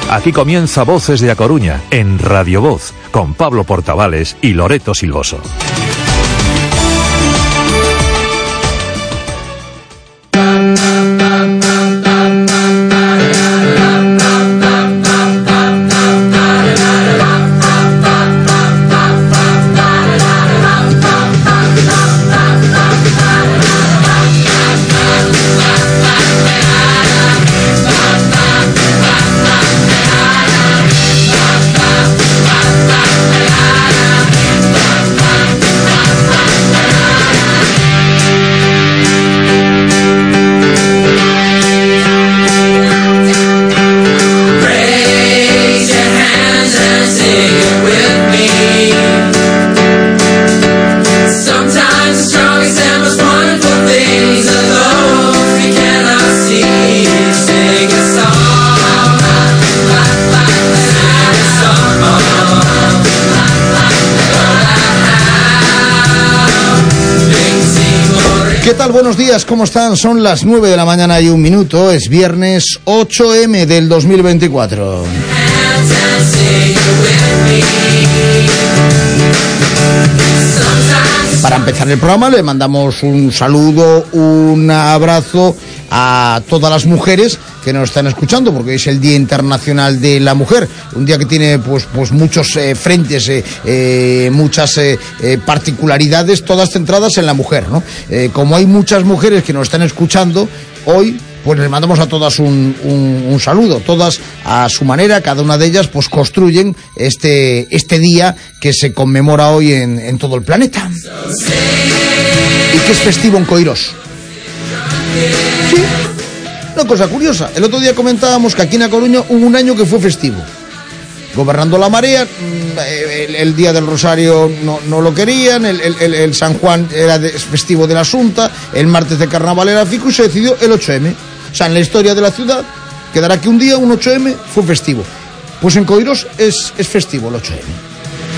Aquí comienza Voces de A Coruña, en Radio Voz, con Pablo Portavales y Loreto Silvoso. ¿Qué tal? Buenos días, ¿cómo están? Son las 9 de la mañana y 1 minuto, es viernes 8M del 2024. Para empezar el programa le mandamos un saludo, un abrazo a todas las mujeres que nos están escuchando, porque es el Día Internacional de la Mujer, un día que tiene pues muchos frentes, muchas particularidades, todas centradas en la mujer, ¿no? Como hay muchas mujeres que nos están escuchando hoy, pues les mandamos a todas un saludo, todas a su manera, cada una de ellas pues construyen este día que se conmemora hoy en todo el planeta. Y que es festivo en Coirós. Sí, una cosa curiosa, el otro día comentábamos que aquí en A Coruña hubo un año que fue festivo. Gobernando la marea, el día del Rosario no lo querían, el San Juan era festivo de la Asunta, el martes de Carnaval era fijo y se decidió el 8M. O sea, en la historia de la ciudad quedará que un día, un 8M, fue festivo. Pues en Coirós es festivo el 8M.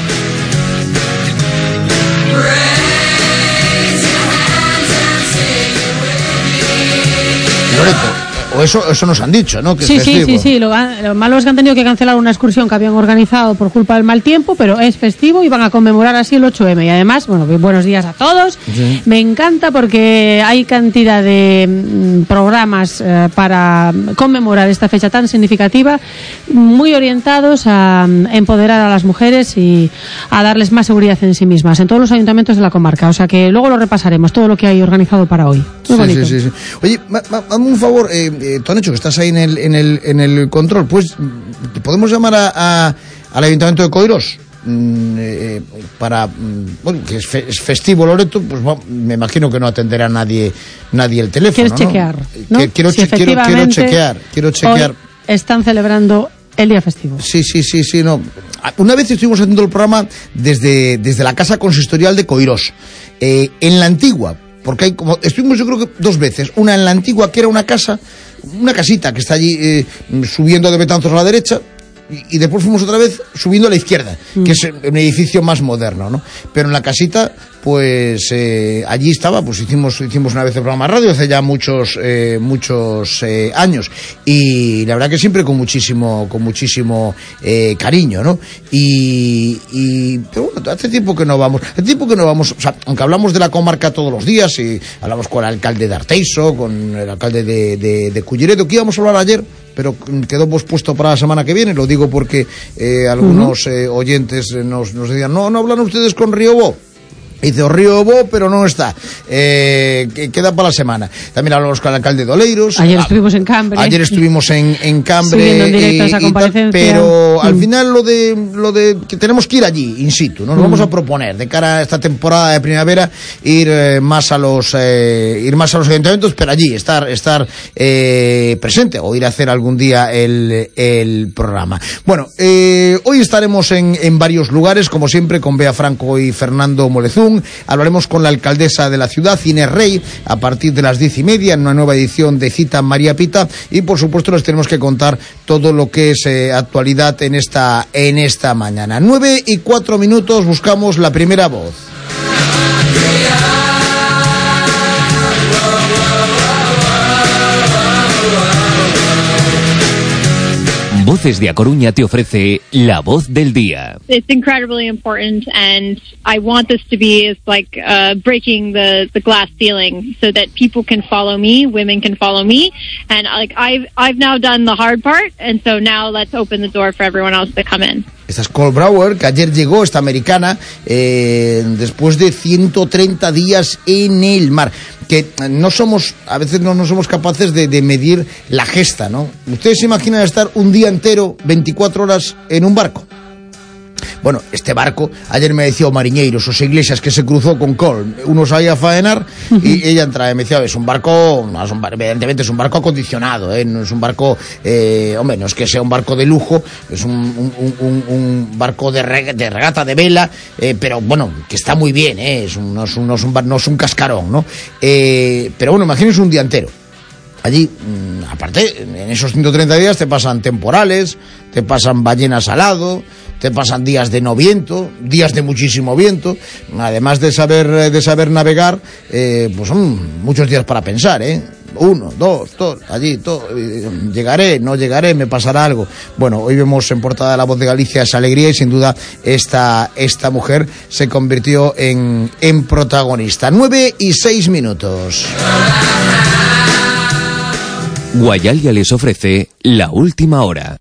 Loreto, o eso nos han dicho, ¿no? Que Sí. Lo malo es que han tenido que cancelar una excursión que habían organizado por culpa del mal tiempo, pero es festivo y van a conmemorar así el 8M. Y además, bueno, buenos días a todos. Sí. Me encanta porque hay cantidad de programas para conmemorar esta fecha tan significativa, muy orientados a empoderar a las mujeres y a darles más seguridad en sí mismas, en todos los ayuntamientos de la comarca. O sea que luego lo repasaremos, todo lo que hay organizado para hoy. Muy bonito. Sí. Oye, dame un favor, Tonecho, que estás ahí en el control, pues podemos llamar al Ayuntamiento de Coirós para, bueno, que es festivo Loreto, pues me imagino que no atenderá nadie el teléfono. ¿Quieres chequear? ¿No? Quiero chequear. Hoy están celebrando el día festivo. Sí, no. Una vez estuvimos haciendo el programa desde la Casa Consistorial de Coirós, en la antigua. Porque estuvimos yo creo que 2 veces, una en la antigua que era una casita que está allí subiendo de Betanzos a la derecha, y después fuimos otra vez subiendo a la izquierda, que es un edificio más moderno, ¿no? Pero en la casita, pues allí estaba, pues hicimos una vez el programa de radio hace ya muchos años, y la verdad que siempre con muchísimo cariño, ¿no? Pero bueno, hace tiempo que no vamos, o sea, aunque hablamos de la comarca todos los días y hablamos con el alcalde de Arteiso, con el alcalde de Culleredo, que íbamos a hablar ayer, pero quedó pospuesto para la semana que viene. Lo digo porque algunos oyentes nos decían, no hablan ustedes con Riobó. Dice, Río Bo, pero no está. Queda para la semana. También hablamos con el alcalde de Oleiros. Ayer estuvimos en Cambre. En Cambre. Subiendo en directo esa comparecencia. Pero al final lo de que tenemos que ir allí, in situ, ¿no? Nos vamos a proponer, de cara a esta temporada de primavera, ir más a los ayuntamientos, pero allí estar presente, o ir a hacer algún día el programa. Bueno, hoy estaremos en varios lugares, como siempre, con Bea Franco y Fernando Molezún. Hablaremos con la alcaldesa de la ciudad, Inés Rey, a partir de las 10:30 en una nueva edición de Cita María Pita, y por supuesto les tenemos que contar todo lo que es actualidad en esta mañana. 9:04, buscamos la primera voz. Voces de A Coruña te ofrece La Voz del Día. It's incredibly important, and I want this to be breaking the glass ceiling so that people can follow me, women can follow me, and I've now done the hard part, and so now let's open the door for everyone else to come in. Esta es Cole Brower, que ayer llegó, esta americana, después de 130 días en el mar. Que a veces no somos capaces de medir la gesta, ¿no? ¿Ustedes se imaginan estar un día entero, 24 horas, en un barco? Bueno, este barco, ayer me decía Mariñeiros, José Iglesias, que se cruzó con Cole, uno salía a faenar y ella entraba y me decía, evidentemente es un barco acondicionado, no es un barco, no es que sea un barco de lujo, es un barco de regata, de vela, pero bueno, que está muy bien, no es un cascarón, ¿no? Pero bueno, imagínense un día entero. Allí, aparte, en esos 130 días te pasan temporales, te pasan ballenas al lado, te pasan días de no viento, días de muchísimo viento. Además de saber navegar, pues son muchos días para pensar, 1, 2, allí, llegaré, no llegaré, me pasará algo. Bueno, hoy vemos en portada de La Voz de Galicia esa alegría y sin duda esta mujer se convirtió en protagonista. 9:06. Guayalia les ofrece La Última Hora.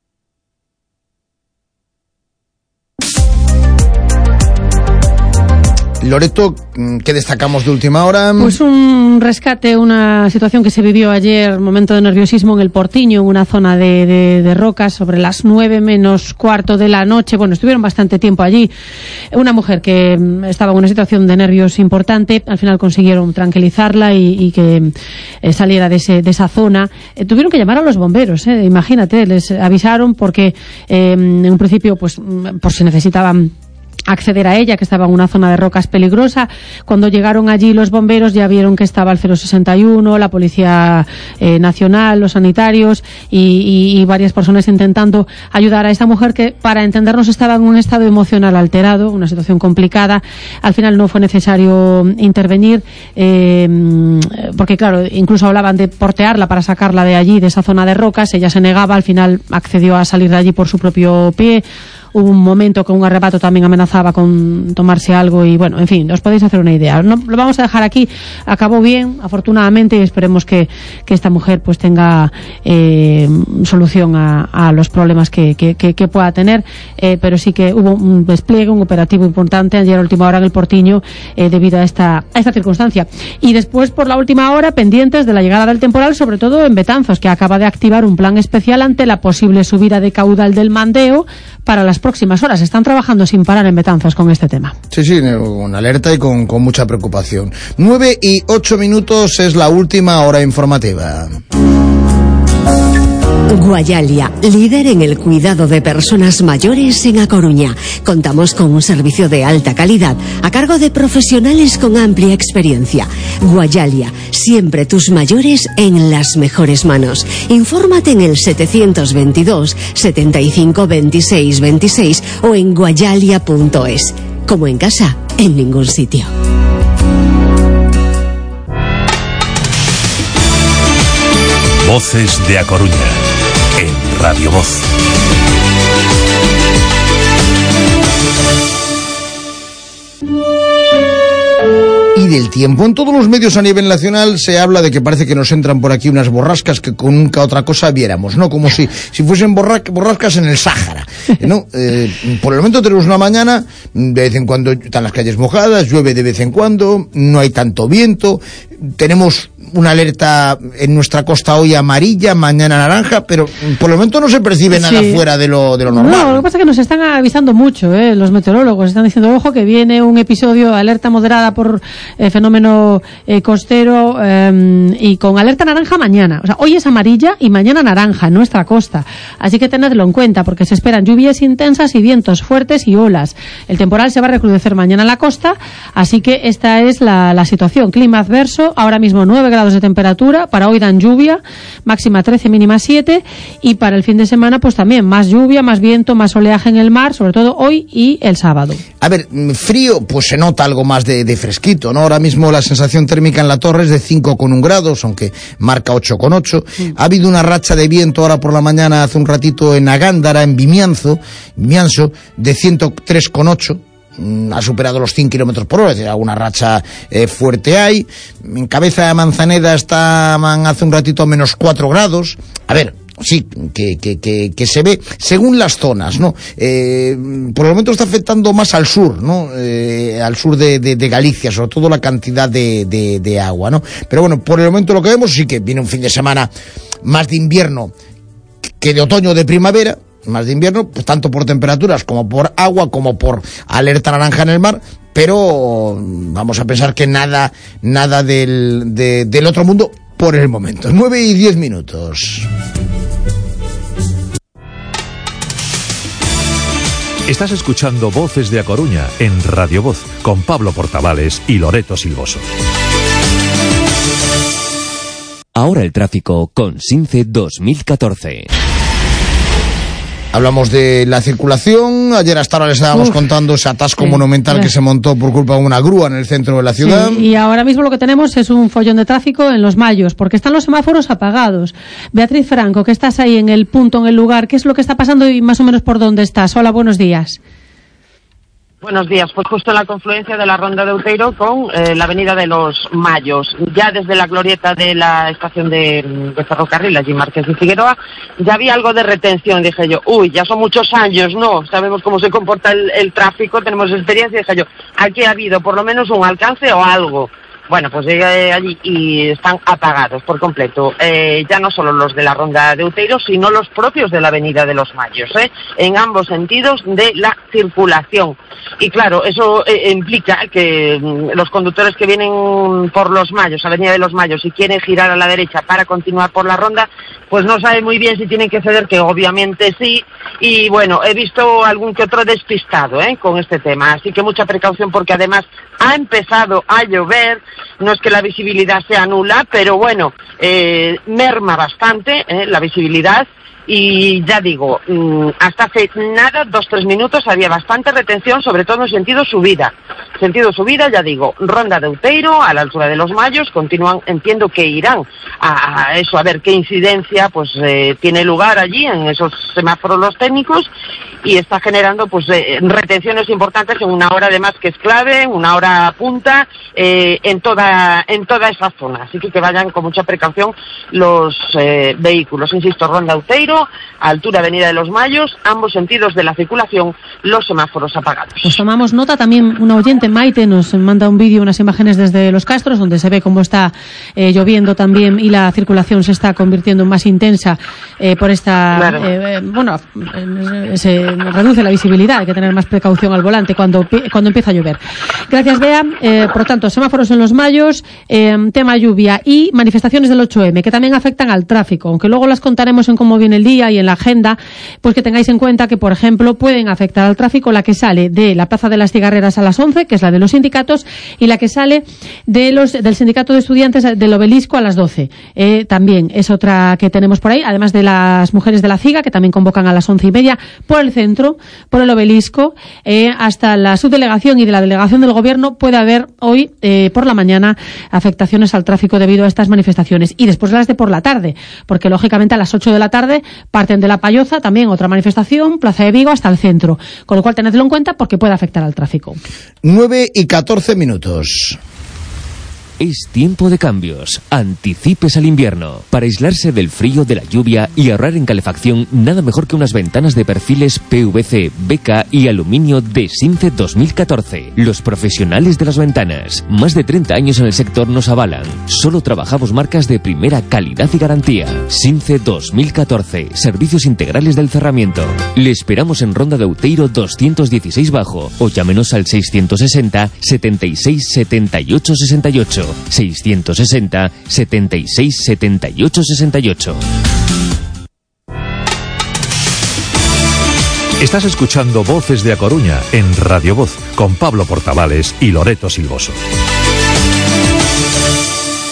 Loreto, ¿qué destacamos de última hora? Pues un rescate, una situación que se vivió ayer, momento de nerviosismo en el Portiño, en una zona de rocas, sobre las 9:15 de la noche. Bueno, estuvieron bastante tiempo allí. Una mujer que estaba en una situación de nervios importante, al final consiguieron tranquilizarla y que saliera de esa zona. Tuvieron que llamar a los bomberos, imagínate, les avisaron porque en un principio, pues por si necesitaban acceder a ella, que estaba en una zona de rocas peligrosa. Cuando llegaron allí los bomberos ya vieron que estaba el 061, la Policía Nacional, los sanitarios y varias personas intentando ayudar a esta mujer que, para entendernos, estaba en un estado emocional alterado, una situación complicada. Al final no fue necesario intervenir porque, claro, incluso hablaban de portearla para sacarla de allí, de esa zona de rocas. Ella se negaba, al final accedió a salir de allí por su propio pie. Hubo un momento que un arrebato también amenazaba con tomarse algo y, bueno, en fin, os podéis hacer una idea. No, lo vamos a dejar aquí. Acabó bien, afortunadamente, y esperemos que esta mujer pues tenga solución a los problemas que pueda tener, pero sí que hubo un despliegue, un operativo importante ayer a última hora en el Portiño debido a esta circunstancia. Y después, por la última hora, pendientes de la llegada del temporal, sobre todo en Betanzos, que acaba de activar un plan especial ante la posible subida de caudal del Mandeo para las próximas horas. Están trabajando sin parar en Betanzos con este tema. Sí, con alerta y con mucha preocupación. 9:08 es la última hora informativa. Guayalia, líder en el cuidado de personas mayores en A Coruña. Contamos con un servicio de alta calidad a cargo de profesionales con amplia experiencia. Guayalia, siempre tus mayores en las mejores manos. Infórmate en el 722 75 26 26 o en guayalia.es. Como en casa, en ningún sitio. Voces de A Coruña en Radio Voz. Y del tiempo. En todos los medios a nivel nacional se habla de que parece que nos entran por aquí unas borrascas que con nunca otra cosa viéramos, ¿no? Como si fuesen borrascas en el Sáhara, ¿no? Por el momento tenemos una mañana, de vez en cuando están las calles mojadas, llueve de vez en cuando, no hay tanto viento, tenemos una alerta en nuestra costa hoy amarilla, mañana naranja, pero por el momento no se percibe nada fuera de lo normal. No, lo que pasa es que nos están avisando mucho, los meteorólogos están diciendo, ojo, que viene un episodio de alerta moderada por fenómeno costero y con alerta naranja mañana. O sea, hoy es amarilla y mañana naranja en nuestra costa. Así que tenedlo en cuenta porque se esperan lluvias intensas y vientos fuertes y olas. El temporal se va a recrudecer mañana en la costa, así que esta es la situación. Clima adverso Outeiro, ahora mismo 9 grados de temperatura, para hoy dan lluvia, máxima 13, mínima 7, y para el fin de semana pues también más lluvia, más viento, más oleaje en el mar, sobre todo hoy y el sábado. A ver, frío, pues se nota algo más de fresquito, ¿no? Ahora mismo la sensación térmica en la torre es de 5,1 grados, aunque marca 8,8. Ha habido una racha de viento ahora por la mañana, hace un ratito, en Agándara, en Vimianzo, de 103,8. Ha superado los 100 kilómetros por hora, es decir, alguna racha fuerte hay. En Cabeza de Manzaneda estaban hace un ratito a menos 4 grados. A ver, sí, que se ve según las zonas, ¿no? Por el momento está afectando más al sur, ¿no? Al sur de Galicia, sobre todo la cantidad de agua, ¿no? Pero bueno, por el momento lo que vemos sí que viene un fin de semana más de invierno que de otoño o de primavera. Más de invierno, pues tanto por temperaturas como por agua, como por alerta naranja en el mar, pero vamos a pensar que nada del otro mundo por el momento. 9:10. Estás escuchando Voces de A Coruña en Radio Voz con Pablo Portavales y Loreto Silvoso. Ahora el tráfico con SINCE 2014. Hablamos de la circulación. Ayer hasta ahora les estábamos contando ese atasco monumental que se montó por culpa de una grúa en el centro de la ciudad. Sí, y ahora mismo lo que tenemos es un follón de tráfico en Los Mayos, porque están los semáforos apagados. Beatriz Franco, que estás ahí en el punto, en el lugar, ¿qué es lo que está pasando y más o menos por dónde estás? Hola, buenos días. Buenos días, pues justo en la confluencia de la Ronda de Outeiro con la Avenida de los Mayos. Ya desde la glorieta de la estación de ferrocarril, allí Márquez y Figueroa, ya había algo de retención. Dije yo, ya son muchos años, ¿no? Sabemos cómo se comporta el tráfico, tenemos experiencia. Dije yo, aquí ha habido por lo menos un alcance o algo. Bueno, pues llegué allí y están apagados por completo. Ya no solo los de la Ronda de Outeiro, sino los propios de la Avenida de los Mayos, en ambos sentidos de la circulación. Y claro, eso implica que los conductores que vienen por los Mayos, Avenida de los Mayos, y quieren girar a la derecha para continuar por la Ronda, pues no saben muy bien si tienen que ceder, que obviamente sí. Y bueno, he visto algún que otro despistado con este tema, así que mucha precaución, porque además ha empezado a llover. No es que la visibilidad sea nula, pero bueno, merma bastante la visibilidad. Y ya digo, hasta hace nada, 2-3 minutos, había bastante retención, sobre todo en sentido subida. Sentido subida, ya digo, Ronda de Outeiro, a la altura de los Mayos, continúan, entiendo que irán a eso, a ver qué incidencia pues tiene lugar allí en esos semáforos los técnicos, y está generando pues retenciones importantes en una hora además que es clave, una hora punta, en toda esa zona. Así que vayan con mucha precaución los vehículos. Insisto, Ronda Outeiro, altura Avenida de los Mayos, ambos sentidos de la circulación, los semáforos apagados. Pues tomamos nota. También una oyente, Maite, nos manda un vídeo, unas imágenes desde Los Castros, donde se ve cómo está lloviendo también y la circulación se está convirtiendo en más intensa por esta... Claro. Se reduce la visibilidad, hay que tener más precaución al volante cuando empieza a llover. Gracias, Bea. Por lo tanto, semáforos en Los Mayos, tema lluvia y manifestaciones del 8M, que también afectan al tráfico, aunque luego las contaremos en cómo viene el día y en la agenda, pues que tengáis en cuenta que, por ejemplo, pueden afectar al tráfico la que sale de la Plaza de las Cigarreras a las 11, que es la de los sindicatos, y la que sale del Sindicato de Estudiantes del Obelisco a las 12. También es otra que tenemos por ahí, además de las mujeres de la CIGA, que también convocan a las 11:30, por el centro, por el Obelisco, hasta la subdelegación y de la delegación del Gobierno. Puede haber hoy, por la mañana, afectaciones al tráfico debido a estas manifestaciones. Y después las de por la tarde, porque lógicamente a las 8 de la tarde parten de La Payoza, también otra manifestación, Plaza de Vigo, hasta el centro. Con lo cual, tenedlo en cuenta porque puede afectar al tráfico. 9:14. Es tiempo de cambios. Anticipes al invierno. Para aislarse del frío, de la lluvia y ahorrar en calefacción, nada mejor que unas ventanas de perfiles PVC, BK y aluminio de SINCE 2014. Los profesionales de las ventanas. Más de 30 años en el sector nos avalan. Solo trabajamos marcas de primera calidad y garantía. SINCE 2014. Servicios integrales del cerramiento. Le esperamos en Ronda de Outeiro 216 bajo o llámenos al 660 76 78 68. 660 76 78 68. Estás escuchando Voces de A Coruña en Radio Voz con Pablo Portavales y Loreto Silvoso.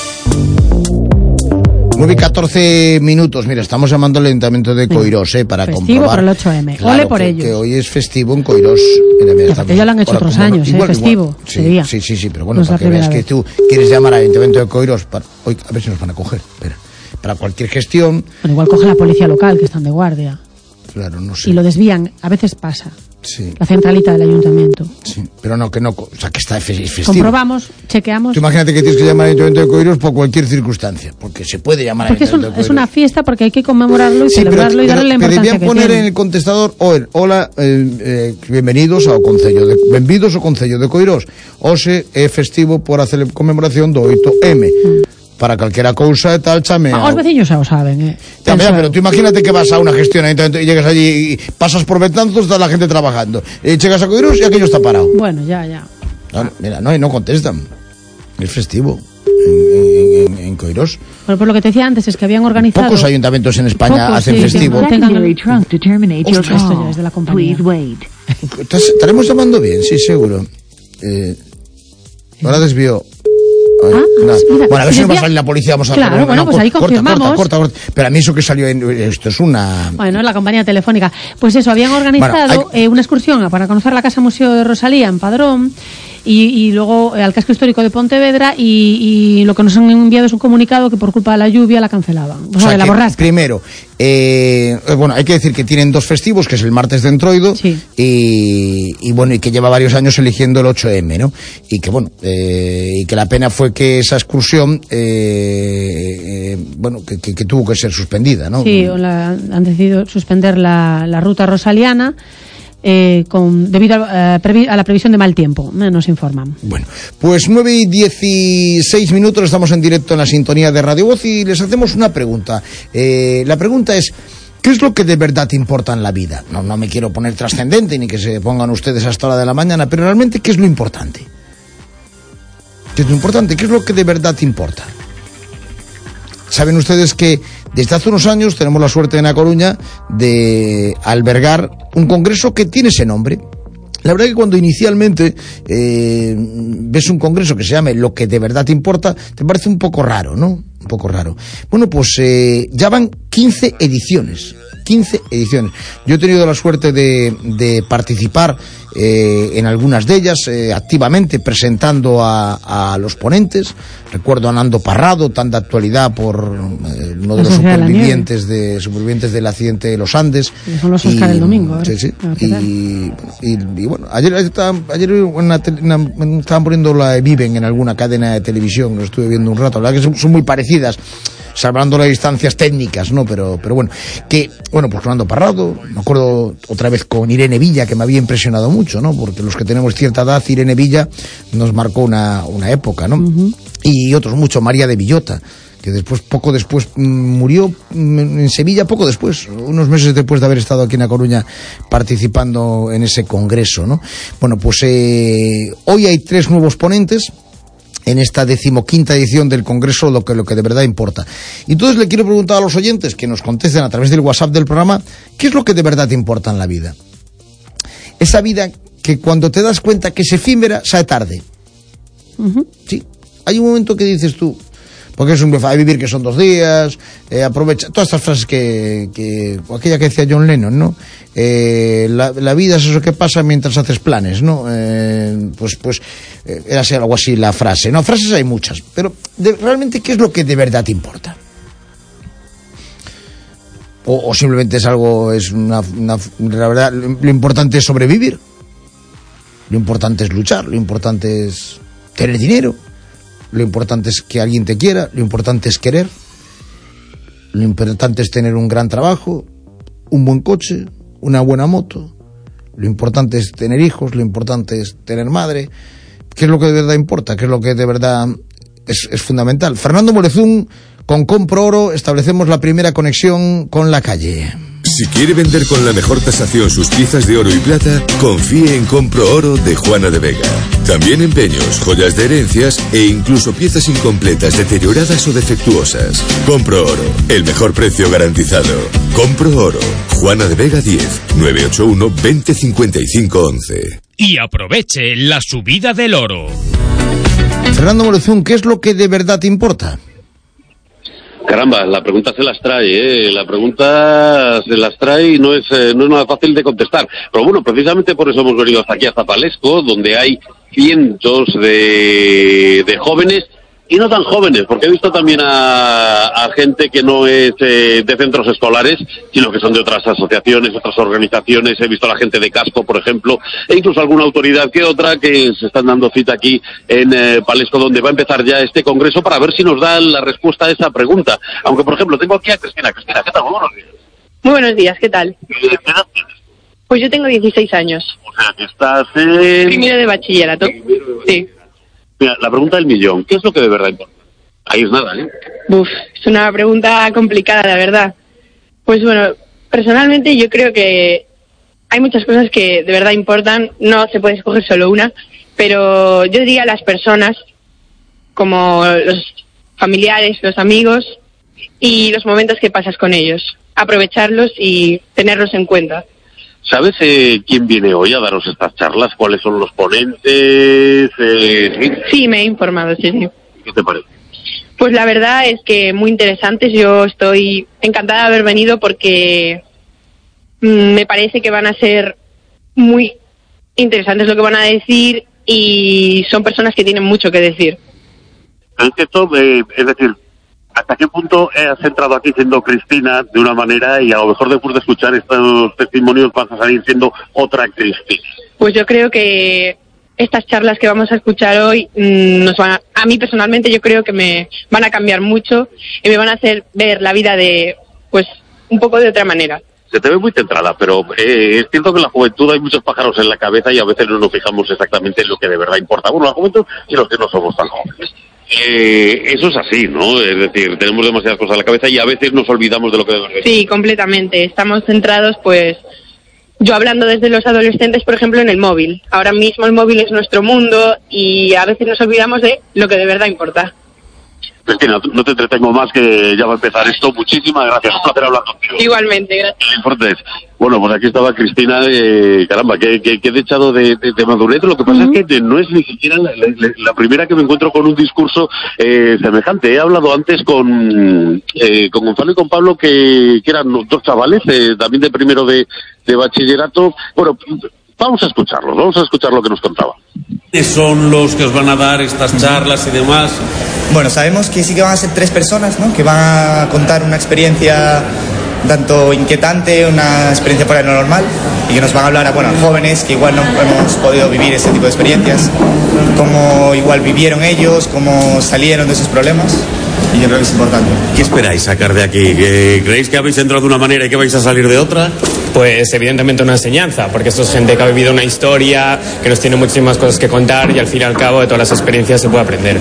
9:14. Mira, estamos llamando al Ayuntamiento de Coirós, para festivo comprobar. Festivo por el 8M. Claro, Ole por ello. Que hoy es festivo en Coirós. Ya lo han hecho otros años, festivo. Sí, pero bueno, para que veas que tú quieres llamar al Ayuntamiento de Coirós, hoy, a ver si nos van a coger. Espera. Para cualquier gestión. Bueno, igual coge la policía local, que están de guardia. Claro, no sé. Y lo desvían, a veces pasa. Sí. La centralita del ayuntamiento. Sí, pero no, o sea, que está festivo. Comprobamos, chequeamos. Tú imagínate que tienes que llamar al Ayuntamiento de Coirós por cualquier circunstancia, porque se puede llamar al Ayuntamiento de Coirós. Es una fiesta porque hay que conmemorarlo y celebrarlo y darle la importancia que tiene. Debían poner en el contestador, hola, bienvenidos ao Concello de Coirós. Hoxe é festivo por a conmemoración do 8M. Para calquera cousa e tal, chame. Os veciños xa o saben, También, pero tú imagínate que vas a una gestión y llegas allí y pasas por Betanzos, está la gente trabajando. Llegas a Coirós y aquello está parado. Bueno, ya. Mira, no contestan. Es festivo en Coirós. Bueno, pues lo que te decía antes es que habían organizado... Pocos ayuntamientos en España hacen festivo. Esto ya es de la compañía. Estaremos llamando bien, sí, seguro. Ahora desvió. No. Mira, bueno, a ver si nos va a salir la policía. Vamos a claro, bueno, pues ahí confirmamos. Corta. Pero a mí eso que salió esto es una... Bueno, es la compañía telefónica. Pues eso, habían organizado una excursión para conocer la Casa Museo de Rosalía en Padrón y luego al casco histórico de Pontevedra y lo que nos han enviado es un comunicado que por culpa de la lluvia la cancelaban. O sea, de la borrasca. Primero, bueno, hay que decir que tienen dos festivos, que es el martes de Entroido y bueno, y que lleva varios años eligiendo el 8M, ¿no? Y que bueno, y que la pena fue que esa excursión bueno, que tuvo que ser suspendida, ¿no? Sí, han decidido suspender la ruta rosaliana debido a la previsión de mal tiempo, nos informan. Bueno, pues 9:16, estamos en directo en la sintonía de Radio Voz y les hacemos una pregunta. La pregunta es: ¿qué es lo que de verdad importa en la vida? No me quiero poner trascendente ni que se pongan ustedes hasta hora de la mañana, pero realmente, ¿qué es lo importante? ¿Qué es lo importante? ¿Qué es lo que de verdad importa? Saben ustedes que desde hace unos años tenemos la suerte en A Coruña de albergar un congreso que tiene ese nombre. La verdad que cuando inicialmente ves un congreso que se llame Lo que de verdad importa, te parece un poco raro, ¿no? Un poco raro. Bueno, pues ya van 15 ediciones. 15 ediciones. Yo he tenido la suerte de participar en algunas de ellas, activamente presentando a los ponentes. Recuerdo a Nando Parrado, tan de actualidad por uno de los supervivientes del accidente de los Andes. Son los Óscar el domingo. Sí. Y bueno, ayer estaban poniendo la Viven en alguna cadena de televisión, lo estuve viendo un rato. La verdad que son muy parecidas, salvando las distancias técnicas, ¿no? Pero bueno, pues Nando Parrado, me acuerdo otra vez con Irene Villa, que me había impresionado mucho, ¿no? Porque los que tenemos cierta edad, Irene Villa nos marcó una época, ¿no? Uh-huh. Y otros mucho, María de Villota, que poco después murió en Sevilla, poco después, unos meses después de haber estado aquí en A Coruña participando en ese congreso, ¿no? Bueno, pues hoy hay 3 nuevos ponentes en esta 15ª edición del Congreso, lo que de verdad importa. Y entonces le quiero preguntar a los oyentes que nos contesten a través del WhatsApp del programa, ¿qué es lo que de verdad importa en la vida? Esa vida que cuando te das cuenta que es efímera, sale tarde. Uh-huh. Sí, hay un momento que dices tú, porque es un hay vivir que son 2 días, aprovecha, todas estas frases aquella que decía John Lennon, ¿no? La vida es eso que pasa mientras haces planes, ¿no? Pues era algo así la frase, ¿no? Frases hay muchas, pero realmente, ¿qué es lo que de verdad importa? O simplemente es algo, la verdad, lo importante es sobrevivir, lo importante es luchar, lo importante es tener dinero, lo importante es que alguien te quiera, lo importante es querer, lo importante es tener un gran trabajo, un buen coche, una buena moto, lo importante es tener hijos, lo importante es tener madre. ¿Qué es lo que de verdad importa? ¿Qué es lo que de verdad es fundamental? Fernando Morezún, con Compro Oro establecemos la primera conexión con la calle. Si quiere vender con la mejor tasación sus piezas de oro y plata, confíe en Compro Oro de Juana de Vega. También empeños, joyas de herencias e incluso piezas incompletas, deterioradas o defectuosas. Compro Oro, el mejor precio garantizado. Compro Oro, Juana de Vega 10, 981 20 55 11. Y aproveche la subida del oro. Fernando Morezún, ¿qué es lo que de verdad importa? Caramba, la pregunta se las trae, ¿eh? La pregunta se las trae y no es nada fácil de contestar. Pero bueno, precisamente por eso hemos venido hasta aquí, hasta Palesco, donde hay cientos de jóvenes y no tan jóvenes, porque he visto también a gente que no es de centros escolares, sino que son de otras asociaciones, otras organizaciones. He visto a la gente de Casco, por ejemplo, e incluso alguna autoridad que otra que se están dando cita aquí en Palesco, donde va a empezar ya este congreso, para ver si nos da la respuesta a esa pregunta. Aunque, por ejemplo, tengo aquí a Cristina. Cristina, ¿qué tal? Muy buenos días. Muy buenos días, ¿qué tal? ¿Qué edad tienes? Pues yo tengo 16 años. O sea, que estás en... Primero de bachillerato. Sí. Mira, la pregunta del millón, ¿qué es lo que de verdad importa? Ahí es nada, ¿eh? Es una pregunta complicada, la verdad. Pues bueno, personalmente yo creo que hay muchas cosas que de verdad importan, no se puede escoger solo una, pero yo diría las personas, como los familiares, los amigos y los momentos que pasas con ellos. Aprovecharlos y tenerlos en cuenta. ¿Sabes quién viene hoy a daros estas charlas? ¿Cuáles son los ponentes? Sí, me he informado, sí. ¿Qué te parece? Pues la verdad es que muy interesantes. Yo estoy encantada de haber venido porque me parece que van a ser muy interesantes lo que van a decir y son personas que tienen mucho que decir. Es decir, ¿hasta qué punto has entrado aquí siendo Cristina de una manera y a lo mejor después de escuchar estos testimonios vas a salir siendo otra Cristina? Pues yo creo que estas charlas que vamos a escuchar hoy a mí personalmente yo creo que me van a cambiar mucho y me van a hacer ver la vida un poco de otra manera. Se te ve muy centrada, pero es cierto que en la juventud hay muchos pájaros en la cabeza y a veces no nos fijamos exactamente en lo que de verdad importa. Bueno, la juventud y los que no somos tan jóvenes. Eso es así, ¿no? Es decir, tenemos demasiadas cosas en la cabeza y a veces nos olvidamos de lo que debemos decir. Sí, completamente. Estamos centrados, yo hablando desde los adolescentes, por ejemplo, en el móvil. Ahora mismo el móvil es nuestro mundo y a veces nos olvidamos de lo que de verdad importa. Cristina, no te entretengo más, que ya va a empezar esto. Muchísimas gracias, un placer hablar contigo. Igualmente, gracias. Bueno, pues aquí estaba Cristina, caramba, que he echado de madurez. Lo que pasa es que no es ni siquiera la primera que me encuentro con un discurso semejante. He hablado antes con Gonzalo y con Pablo, que eran dos chavales, también de primero de bachillerato. Bueno, vamos a escucharlos, vamos a escuchar lo que nos contaban. ¿Quiénes son los que os van a dar estas charlas y demás? Bueno, sabemos que sí que van a ser 3 personas, ¿no? Que van a contar una experiencia tanto inquietante, una experiencia fuera de lo normal, y que nos van a hablar a jóvenes que igual no hemos podido vivir ese tipo de experiencias, cómo igual vivieron ellos, cómo salieron de esos problemas, y yo creo que es importante. ¿Qué esperáis sacar de aquí? ¿Creéis que habéis entrado de una manera y que vais a salir de otra? Pues evidentemente una enseñanza, porque esto es gente que ha vivido una historia, que nos tiene muchísimas cosas que contar y al fin y al cabo de todas las experiencias se puede aprender.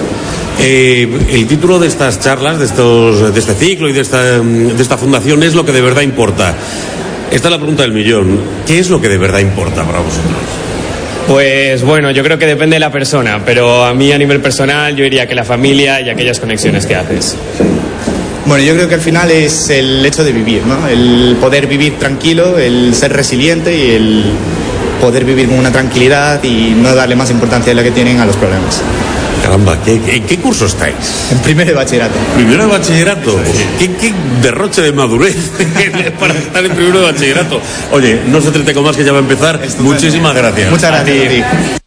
El título de estas charlas, de este ciclo y de esta fundación es lo que de verdad importa. Esta es la pregunta del millón. ¿Qué es lo que de verdad importa para vosotros? Pues bueno, yo creo que depende de la persona, pero a mí a nivel personal yo diría que la familia y aquellas conexiones que haces. Bueno, yo creo que al final es el hecho de vivir, ¿no? El poder vivir tranquilo, el ser resiliente y el poder vivir con una tranquilidad y no darle más importancia de la que tienen a los problemas. Caramba, ¿en qué curso estáis? En primero de bachillerato. ¿Primero de bachillerato? ¿Qué derroche de madurez para estar en primero de bachillerato? Oye, no se entretengo más, que ya va a empezar. Estupendo. Muchísimas gracias. Muchas gracias a ti.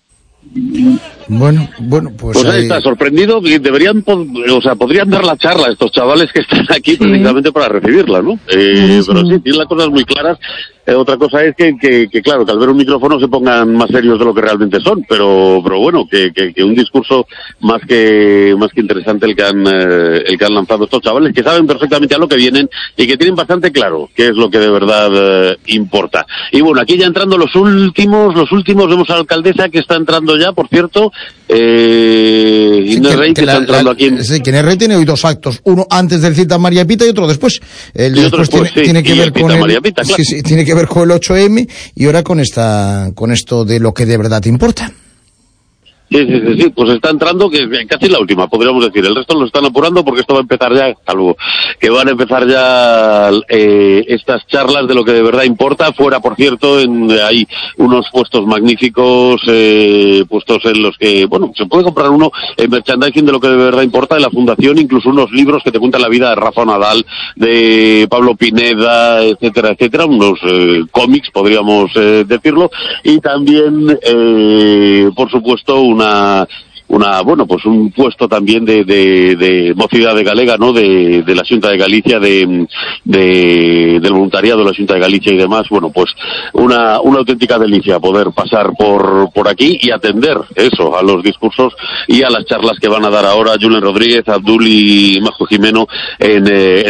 Bueno, pues ahí está, sorprendido. Podrían dar la charla a estos chavales que están aquí precisamente para recibirla, ¿no? Pero sí, tienen las cosas muy claras. Otra cosa es que claro, que al ver un micrófono se pongan más serios de lo que realmente son, pero bueno, que un discurso más que interesante el que han lanzado estos chavales, que saben perfectamente a lo que vienen y que tienen bastante claro qué es lo que de verdad importa. Y bueno, aquí ya entrando los últimos, vemos a la alcaldesa que está entrando ya, por cierto, Inés Rey, que está entrando aquí. Sí, que Inés Rey tiene hoy 2 actos, uno antes del Cita María Pita y otro después. El de después tiene que ver con Pita, claro. Sí, tiene que ver con el 8M y ahora con esto de lo que de verdad importa. Sí, pues está entrando, que casi la última, podríamos decir. El resto lo están apurando porque esto va a empezar ya, algo que van a empezar ya estas charlas de lo que de verdad importa. Fuera, por cierto, hay unos puestos magníficos, puestos en los que, bueno, se puede comprar uno en merchandising de lo que de verdad importa de la Fundación, incluso unos libros que te cuentan la vida de Rafa Nadal, de Pablo Pineda, etcétera, unos cómics, podríamos decirlo, y también, por supuesto, pues un puesto también de mocidade galega, ¿no? De la Xunta de Galicia, del voluntariado de la Xunta de Galicia y demás. Bueno, pues una auténtica delicia poder pasar por aquí y atender eso, a los discursos y a las charlas que van a dar ahora Julen Rodríguez, Abdul y Majo Jimeno en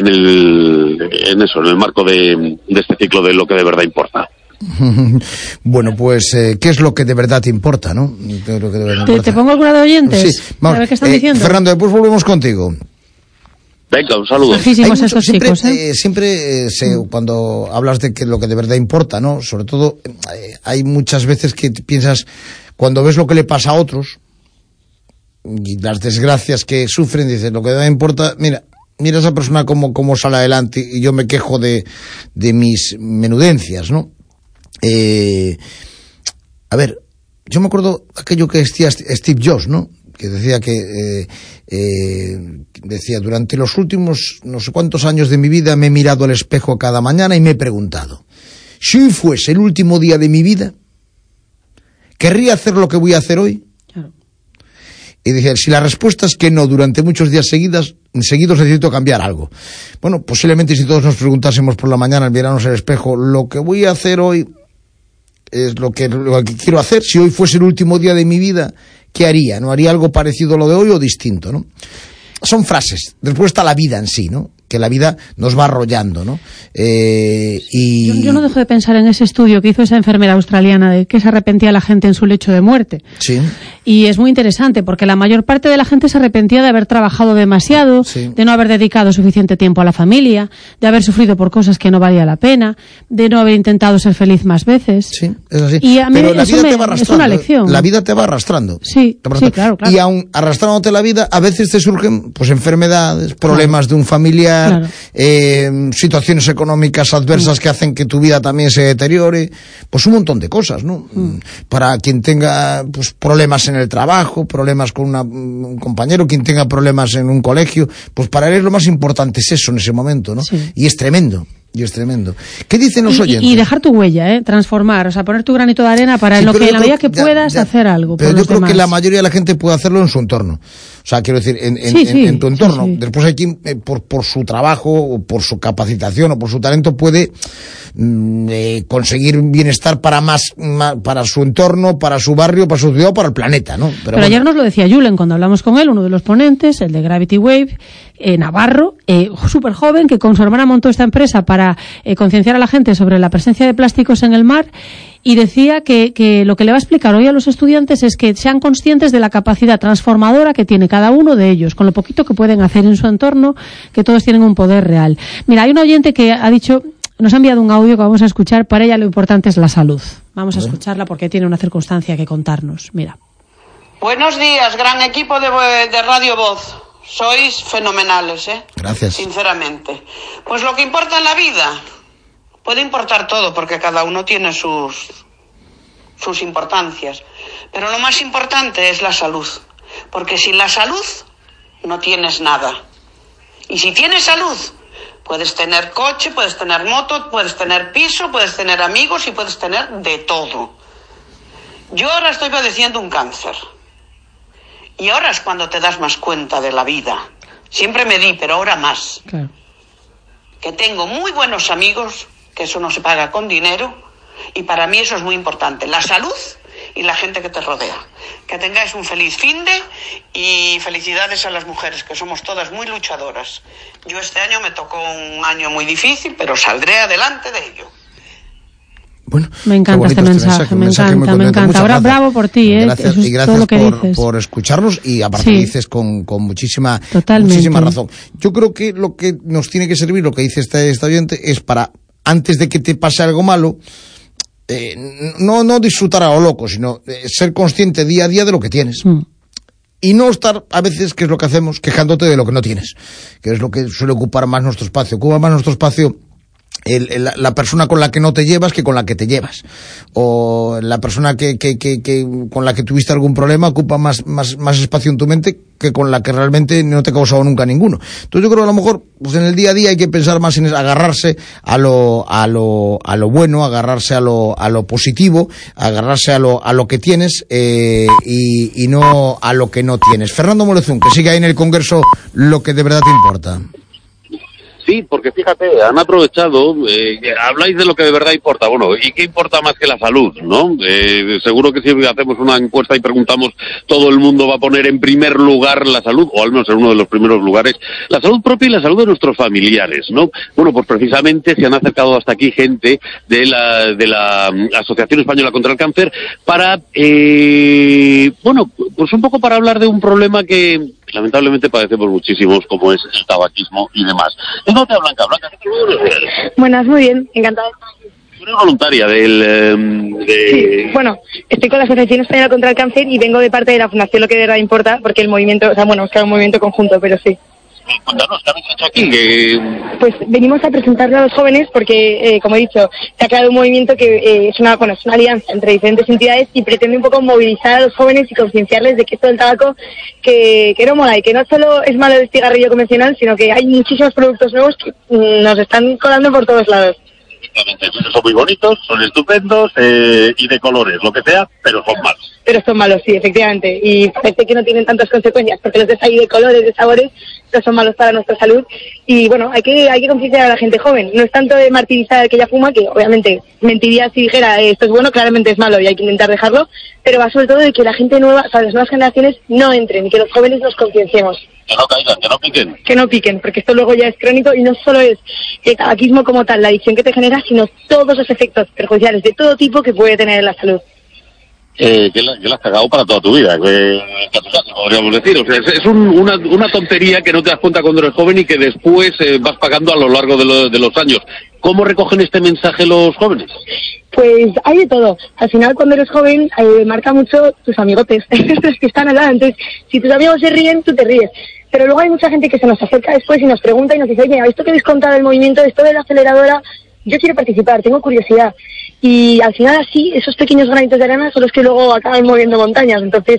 el marco de este ciclo de lo que de verdad importa. Bueno, pues, ¿qué es lo que de verdad te importa, no? ¿Te pongo alguna de oyentes? Sí, vamos. A ver qué están diciendo. Fernando, después volvemos contigo. Venga, un saludo. Siempre cuando hablas de que lo que de verdad importa, ¿no? Sobre todo, hay muchas veces que piensas, cuando ves lo que le pasa a otros y las desgracias que sufren, dices, lo que de verdad importa, mira a esa persona cómo sale adelante, y yo me quejo de mis menudencias, ¿no? A ver, yo me acuerdo aquello que decía Steve Jobs, ¿no? Que decía decía, durante los últimos no sé cuántos años de mi vida me he mirado al espejo cada mañana y me he preguntado, si hoy fuese el último día de mi vida, ¿querría hacer lo que voy a hacer hoy? Claro. Y decía, si la respuesta es que no, durante muchos días seguidos necesito cambiar algo. Bueno, posiblemente si todos nos preguntásemos por la mañana al mirarnos al espejo, lo que voy a hacer hoy es lo que quiero hacer. Si hoy fuese el último día de mi vida, ¿qué haría? ¿No haría algo parecido a lo de hoy o distinto, no? Son frases. Después está la vida en sí, ¿no? Que la vida nos va arrollando, ¿no? Yo no dejo de pensar en ese estudio que hizo esa enfermera australiana de que se arrepentía la gente en su lecho de muerte. Sí. Y es muy interesante porque la mayor parte de la gente se arrepentía de haber trabajado demasiado, sí, de no haber dedicado suficiente tiempo a la familia, de haber sufrido por cosas que no valía la pena, de no haber intentado ser feliz más veces. Sí, es así. Y a mí pero la vida te va arrastrando. Es una lección. La vida te va arrastrando. Sí, claro. Y aun arrastrándote la vida, a veces te surgen pues enfermedades, problemas de un familiar, situaciones económicas adversas que hacen que tu vida también se deteriore, pues un montón de cosas, ¿no? Para quien tenga pues problemas en el trabajo, problemas con un compañero, quien tenga problemas en un colegio, pues para él lo más importante es eso en ese momento, ¿no? Sí. Y es tremendo. ¿Qué dicen los oyentes? Y dejar tu huella, transformar, o sea, poner tu granito de arena para en la medida que puedas hacer algo. Pero yo creo que la mayoría de la gente puede hacerlo en su entorno. O sea, quiero decir, en tu entorno. Sí. Después hay quien, por su trabajo, o por su capacitación, o por su talento, puede conseguir bienestar para su entorno, para su barrio, para su ciudad, o para el planeta, ¿no? Pero bueno. Ayer nos lo decía Julen cuando hablamos con él, uno de los ponentes, el de Gravity Wave, Navarro, súper joven, que con su hermana montó esta empresa para concienciar a la gente sobre la presencia de plásticos en el mar, y decía que lo que le va a explicar hoy a los estudiantes es que sean conscientes de la capacidad transformadora que tiene cada uno de ellos, con lo poquito que pueden hacer en su entorno, que todos tienen un poder real. Mira, hay un oyente que ha dicho, nos ha enviado un audio que vamos a escuchar, para ella lo importante es la salud. Vamos a escucharla porque tiene una circunstancia que contarnos. Mira. Buenos días, gran equipo de Radio Voz. Sois fenomenales, Gracias. Sinceramente. Pues lo que importa en la vida, puede importar todo porque cada uno tiene sus importancias. Pero lo más importante es la salud. Porque sin la salud no tienes nada. Y si tienes salud, puedes tener coche, puedes tener moto, puedes tener piso, puedes tener amigos y puedes tener de todo. Yo ahora estoy padeciendo un cáncer. Y ahora es cuando te das más cuenta de la vida. Siempre me di, pero ahora más. Claro. Que tengo muy buenos amigos, que eso no se paga con dinero, y para mí eso es muy importante. La salud y la gente que te rodea. Que tengáis un feliz finde y felicidades a las mujeres, que somos todas muy luchadoras. Yo este año me tocó un año muy difícil, pero saldré adelante de ello. Bueno, me encanta este mensaje, me encanta. Ahora bravo por ti, Gracias, y gracias por escucharnos, y aparte dices con muchísima razón. Yo creo que lo que nos tiene que servir, lo que dice este oyente, es para, antes de que te pase algo malo, no disfrutar a lo loco, sino ser consciente día a día de lo que tienes. Y no estar, a veces, que es lo que hacemos, quejándote de lo que no tienes, que es lo que suele ocupar más nuestro espacio. Ocupa más nuestro espacio la persona con la que no te llevas que con la que te llevas, o la persona que con la que tuviste algún problema ocupa más espacio en tu mente que con la que realmente no te ha causado nunca ninguno. Entonces yo creo que a lo mejor pues en el día a día hay que pensar más en agarrarse a lo bueno, agarrarse a lo positivo, agarrarse a lo que tienes y no a lo que no tienes. Fernando Molezún, que sigue ahí en el Congreso Lo que de verdad te importa. Sí, porque fíjate, han aprovechado, habláis de lo que de verdad importa, bueno, ¿y qué importa más que la salud, no? Seguro que si hacemos una encuesta y preguntamos, todo el mundo va a poner en primer lugar la salud, o al menos en uno de los primeros lugares, la salud propia y la salud de nuestros familiares, ¿no? Bueno, pues precisamente se han acercado hasta aquí gente de la Asociación Española contra el Cáncer para, bueno, pues un poco para hablar de un problema que lamentablemente padecemos muchísimos, como es el tabaquismo y demás. ¿Cómo te Blanca? Blanca, buenas, muy bien, encantada. Tú eres voluntaria Sí, bueno, estoy con la Asociación Española contra el Cáncer y vengo de parte de la Fundación Lo que de verdad importa, porque el movimiento, o sea, bueno, es que es un movimiento conjunto, pero sí. Cuéntanos, ¿qué habéis hecho aquí? Pues venimos a presentarlo a los jóvenes porque, como he dicho, se ha creado un movimiento que es una alianza entre diferentes entidades y pretende un poco movilizar a los jóvenes y concienciarles de que esto del tabaco que no mola y que no solo es malo el cigarrillo convencional, sino que hay muchísimos productos nuevos que nos están colando por todos lados. Son muy bonitos, son estupendos y de colores, lo que sea, pero son malos. Pero son malos, sí, efectivamente, y parece que no tienen tantas consecuencias, porque los ves ahí de colores, de sabores, pero son malos para nuestra salud. Y bueno, hay que concienciar a la gente joven. No es tanto de martirizar al que ya fuma, que obviamente mentiría si dijera esto es bueno, claramente es malo y hay que intentar dejarlo, pero va sobre todo de que la gente nueva, o sea, las nuevas generaciones no entren y que los jóvenes nos concienciemos. Que no caigan, que no piquen. Que no piquen, porque esto luego ya es crónico y no solo es el tabaquismo como tal, la adicción que te genera, sino todos los efectos perjudiciales de todo tipo que puede tener en la salud. Que la has cagado para toda tu vida, podríamos decir. O sea, es una tontería que no te das cuenta cuando eres joven y que después vas pagando a lo largo de los años. ¿Cómo recogen este mensaje los jóvenes? Pues hay de todo. Al final, cuando eres joven, marca mucho tus amigotes, los que están al lado. Entonces, si tus amigos se ríen, tú te ríes. Pero luego hay mucha gente que se nos acerca después y nos pregunta y nos dice, oye, esto que habéis contado del movimiento, esto de la aceleradora, yo quiero participar, tengo curiosidad. Y al final así, esos pequeños granitos de arena son los que luego acaban moviendo montañas. Entonces,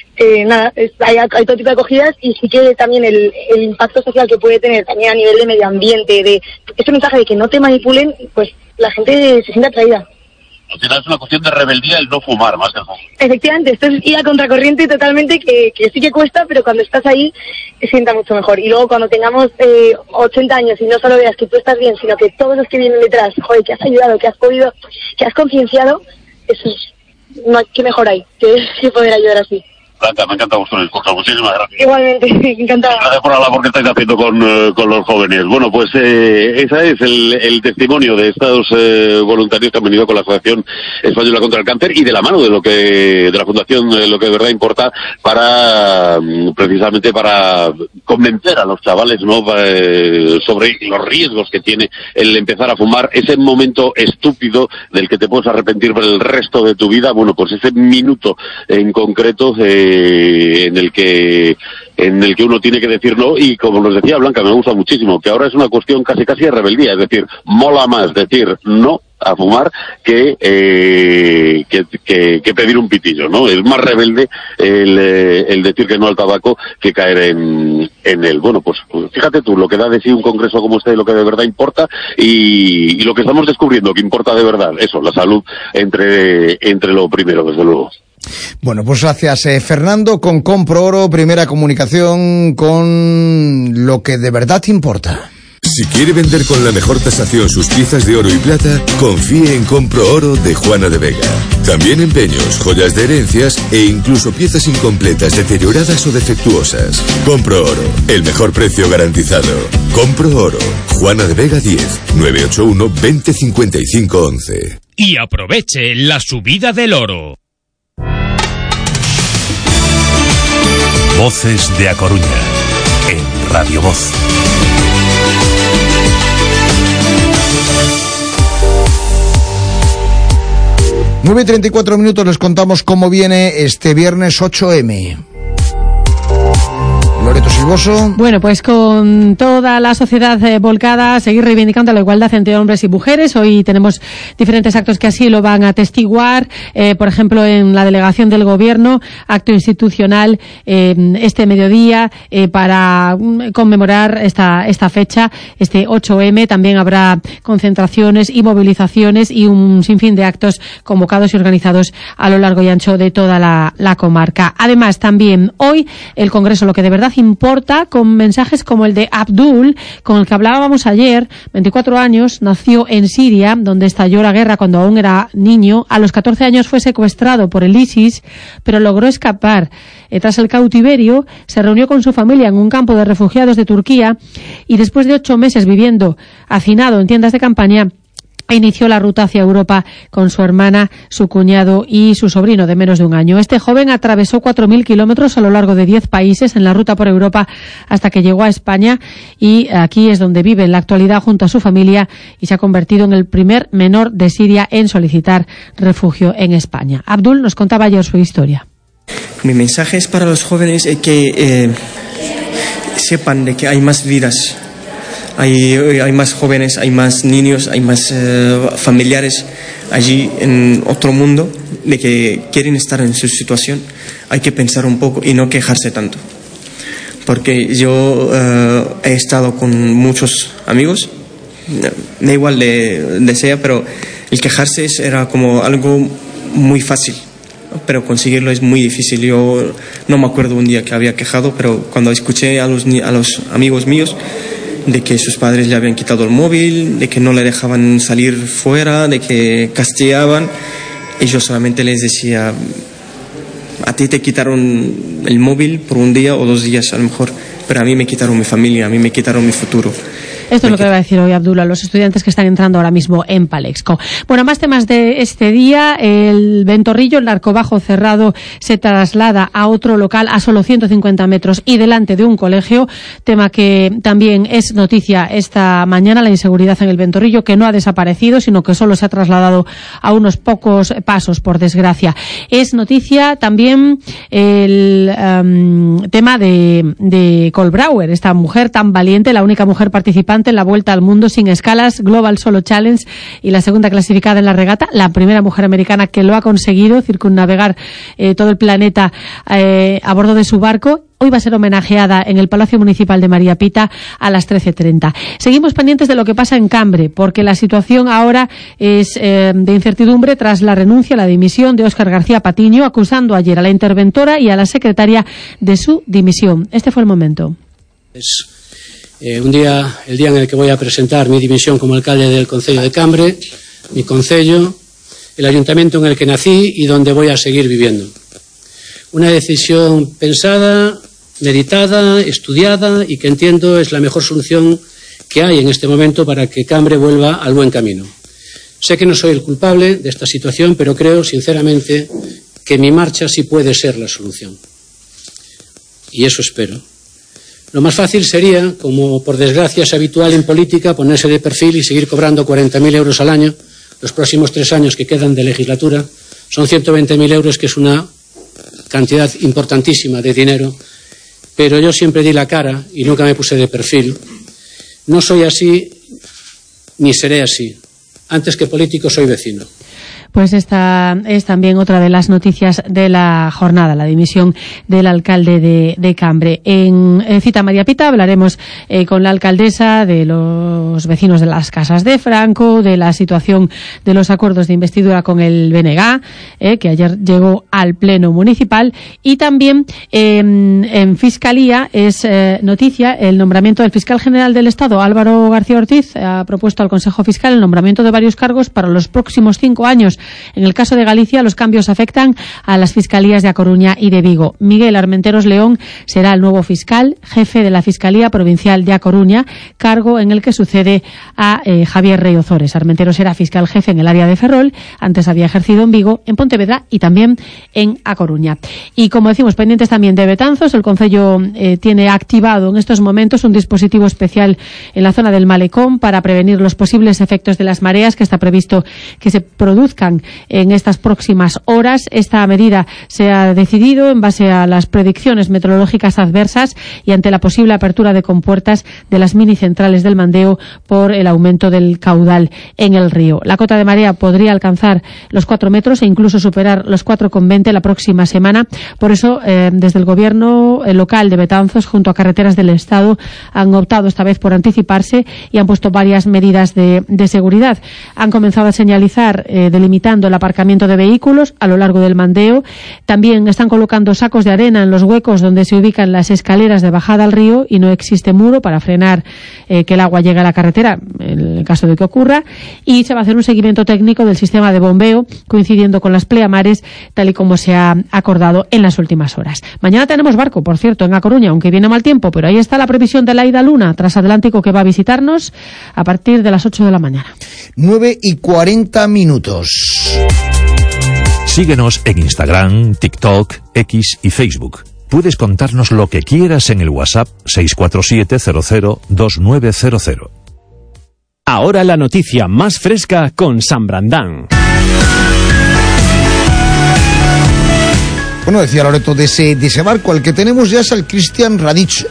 hay todo tipo de acogidas y sí que también el impacto social que puede tener también a nivel de medio ambiente, de este mensaje de que no te manipulen, pues la gente se siente atraída. Al final es una cuestión de rebeldía el no fumar, más que el fumar. Efectivamente, esto es ir a contracorriente totalmente, que sí que cuesta, pero cuando estás ahí se sienta mucho mejor. Y luego cuando tengamos 80 años y no solo veas que tú estás bien, sino que todos los que vienen detrás, joder, que has ayudado, que has podido, que has concienciado, eso es, no hay que mejor hay que poder ayudar así. Blanca, me encanta vuestro discurso, muchísimas gracias. Igualmente, encantada. Gracias por la labor que estáis haciendo con los jóvenes. Bueno, pues ese es el testimonio de estos voluntarios que han venido con la Asociación Española contra el Cáncer y de la mano de la Fundación Lo que de verdad importa precisamente para convencer a los chavales, ¿no? Sobre los riesgos que tiene el empezar a fumar, ese momento estúpido del que te puedes arrepentir por el resto de tu vida. Bueno, pues ese minuto en concreto en el que uno tiene que decir no, y como nos decía Blanca, me gusta muchísimo, que ahora es una cuestión casi de rebeldía, es decir, mola más decir no a fumar que pedir un pitillo, ¿no? Es más rebelde el decir que no al tabaco que caer en él. Bueno, pues fíjate tú, lo que da de sí un congreso como este, lo que de verdad importa y lo que estamos descubriendo que importa de verdad, eso, la salud entre lo primero, desde luego. Bueno, pues gracias, Fernando, con Compro Oro, primera comunicación con lo que de verdad importa. Si quiere vender con la mejor tasación sus piezas de oro y plata, confíe en Compro Oro de Juana de Vega. También empeños, joyas de herencias e incluso piezas incompletas, deterioradas o defectuosas. Compro Oro, el mejor precio garantizado. Compro Oro, Juana de Vega 10, 981 20 55 11. Y aproveche la subida del oro. Voces de A Coruña, en Radio Voz. 9:34 les contamos cómo viene este viernes 8M. Loreto Silvoso. Bueno, pues con toda la sociedad volcada a seguir reivindicando la igualdad entre hombres y mujeres. Hoy tenemos diferentes actos que así lo van a atestiguar. Por ejemplo, en la delegación del Gobierno, acto institucional este mediodía para conmemorar esta fecha, este 8M. También habrá concentraciones y movilizaciones y un sinfín de actos convocados y organizados a lo largo y ancho de toda la comarca. Además, también hoy el Congreso, lo que de verdad importa, con mensajes como el de Abdul, con el que hablábamos ayer, 24 años, nació en Siria, donde estalló la guerra cuando aún era niño. A los 14 años fue secuestrado por el ISIS, pero logró escapar. Tras el cautiverio, se reunió con su familia en un campo de refugiados de Turquía y después de 8 meses viviendo hacinado en tiendas de campaña, inició la ruta hacia Europa con su hermana, su cuñado y su sobrino de menos de un año. Este joven atravesó 4.000 kilómetros a lo largo de 10 países en la ruta por Europa hasta que llegó a España, y aquí es donde vive en la actualidad junto a su familia, y se ha convertido en el primer menor de Siria en solicitar refugio en España. Abdul nos contaba ayer su historia. Mi mensaje es para los jóvenes que sepan de que hay más vidas. Hay más jóvenes, hay más niños, hay más familiares allí en otro mundo, de que quieren estar en su situación. Hay que pensar un poco y no quejarse tanto. Porque yo he estado con muchos amigos, da igual de sea, pero el quejarse era como algo muy fácil, pero conseguirlo es muy difícil. Yo no me acuerdo un día que había quejado, pero cuando escuché a los amigos míos de que sus padres le habían quitado el móvil, de que no le dejaban salir fuera, de que castigaban, y yo solamente les decía: a ti te quitaron el móvil por un día o 2 días a lo mejor, pero a mí me quitaron mi familia, a mí me quitaron mi futuro. Esto es lo que le va a decir hoy Abdul a los estudiantes que están entrando ahora mismo en Palexco. Bueno, más temas de este día. El Ventorrillo, el narcobajo cerrado, se traslada a otro local a solo 150 metros y delante de un colegio. Tema que también es noticia esta mañana, la inseguridad en el Ventorrillo, que no ha desaparecido, sino que solo se ha trasladado a unos pocos pasos, por desgracia. Es noticia también el tema de Kohlbrauer, esta mujer tan valiente, la única mujer participante en la Vuelta al Mundo sin escalas, Global Solo Challenge, y la segunda clasificada en la regata, la primera mujer americana que lo ha conseguido, circunnavegar todo el planeta a bordo de su barco. Hoy va a ser homenajeada en el Palacio Municipal de María Pita a las 13:30. Seguimos pendientes de lo que pasa en Cambre, porque la situación ahora es de incertidumbre tras la renuncia, la dimisión de Óscar García Patiño, acusando ayer a la interventora y a la secretaria de su dimisión. Este fue el momento. El día en el que voy a presentar mi dimisión como alcalde del concello de Cambre, mi concello, el ayuntamiento en el que nací y donde voy a seguir viviendo. Una decisión pensada, meditada, estudiada, y que entiendo es la mejor solución que hay en este momento para que Cambre vuelva al buen camino. Sé que no soy el culpable de esta situación, pero creo sinceramente que mi marcha sí puede ser la solución. Y eso espero. Lo más fácil sería, como por desgracia es habitual en política, ponerse de perfil y seguir cobrando 40.000 euros al año los próximos 3 años que quedan de legislatura. Son 120.000 euros, que es una cantidad importantísima de dinero, pero yo siempre di la cara y nunca me puse de perfil. No soy así ni seré así. Antes que político soy vecino. Pues esta es también otra de las noticias de la jornada, la dimisión del alcalde de Cambre. En Cita María Pita hablaremos con la alcaldesa de los vecinos de las casas de Franco, de la situación de los acuerdos de investidura con el BNG, que ayer llegó al Pleno Municipal, y también en Fiscalía es noticia el nombramiento del fiscal general del Estado, Álvaro García Ortiz. Ha propuesto al Consejo Fiscal el nombramiento de varios cargos para los próximos 5 años. En el caso de Galicia, los cambios afectan a las fiscalías de A Coruña y de Vigo. Miguel Armenteros León será el nuevo fiscal jefe de la Fiscalía Provincial de A Coruña, cargo en el que sucede a Javier Rey Ozores. Armenteros era fiscal jefe en el área de Ferrol, antes había ejercido en Vigo, en Pontevedra y también en A Coruña. Y como decimos, pendientes también de Betanzos, el concello tiene activado en estos momentos un dispositivo especial en la zona del Malecón para prevenir los posibles efectos de las mareas, que está previsto que se produzcan aplican en estas próximas horas. Esta medida se ha decidido en base a las predicciones meteorológicas adversas y ante la posible apertura de compuertas de las mini centrales del Mandeo por el aumento del caudal en el río. La cota de marea podría alcanzar los 4 metros e incluso superar los 4,20 la próxima semana. Por eso, desde el gobierno local de Betanzos, junto a Carreteras del Estado, han optado esta vez por anticiparse y han puesto varias medidas de seguridad. Han comenzado a señalizar delimitando el aparcamiento de vehículos a lo largo del Mandeo. También están colocando sacos de arena en los huecos donde se ubican las escaleras de bajada al río y no existe muro para frenar que el agua llegue a la carretera en el caso de que ocurra, y se va a hacer un seguimiento técnico del sistema de bombeo coincidiendo con las pleamares tal y como se ha acordado en las últimas horas. Mañana tenemos barco, por cierto, en A Coruña, aunque viene mal tiempo, pero ahí está la previsión de la Ida Luna transatlántico que va a visitarnos a partir de las 8 de la mañana. 9:40. Síguenos en Instagram, TikTok, X y Facebook. Puedes contarnos lo que quieras en el WhatsApp 647 00 2900. Ahora la noticia más fresca con San Brandán. Bueno, decía Loreto de ese barco, al que tenemos ya es el Christian Radic,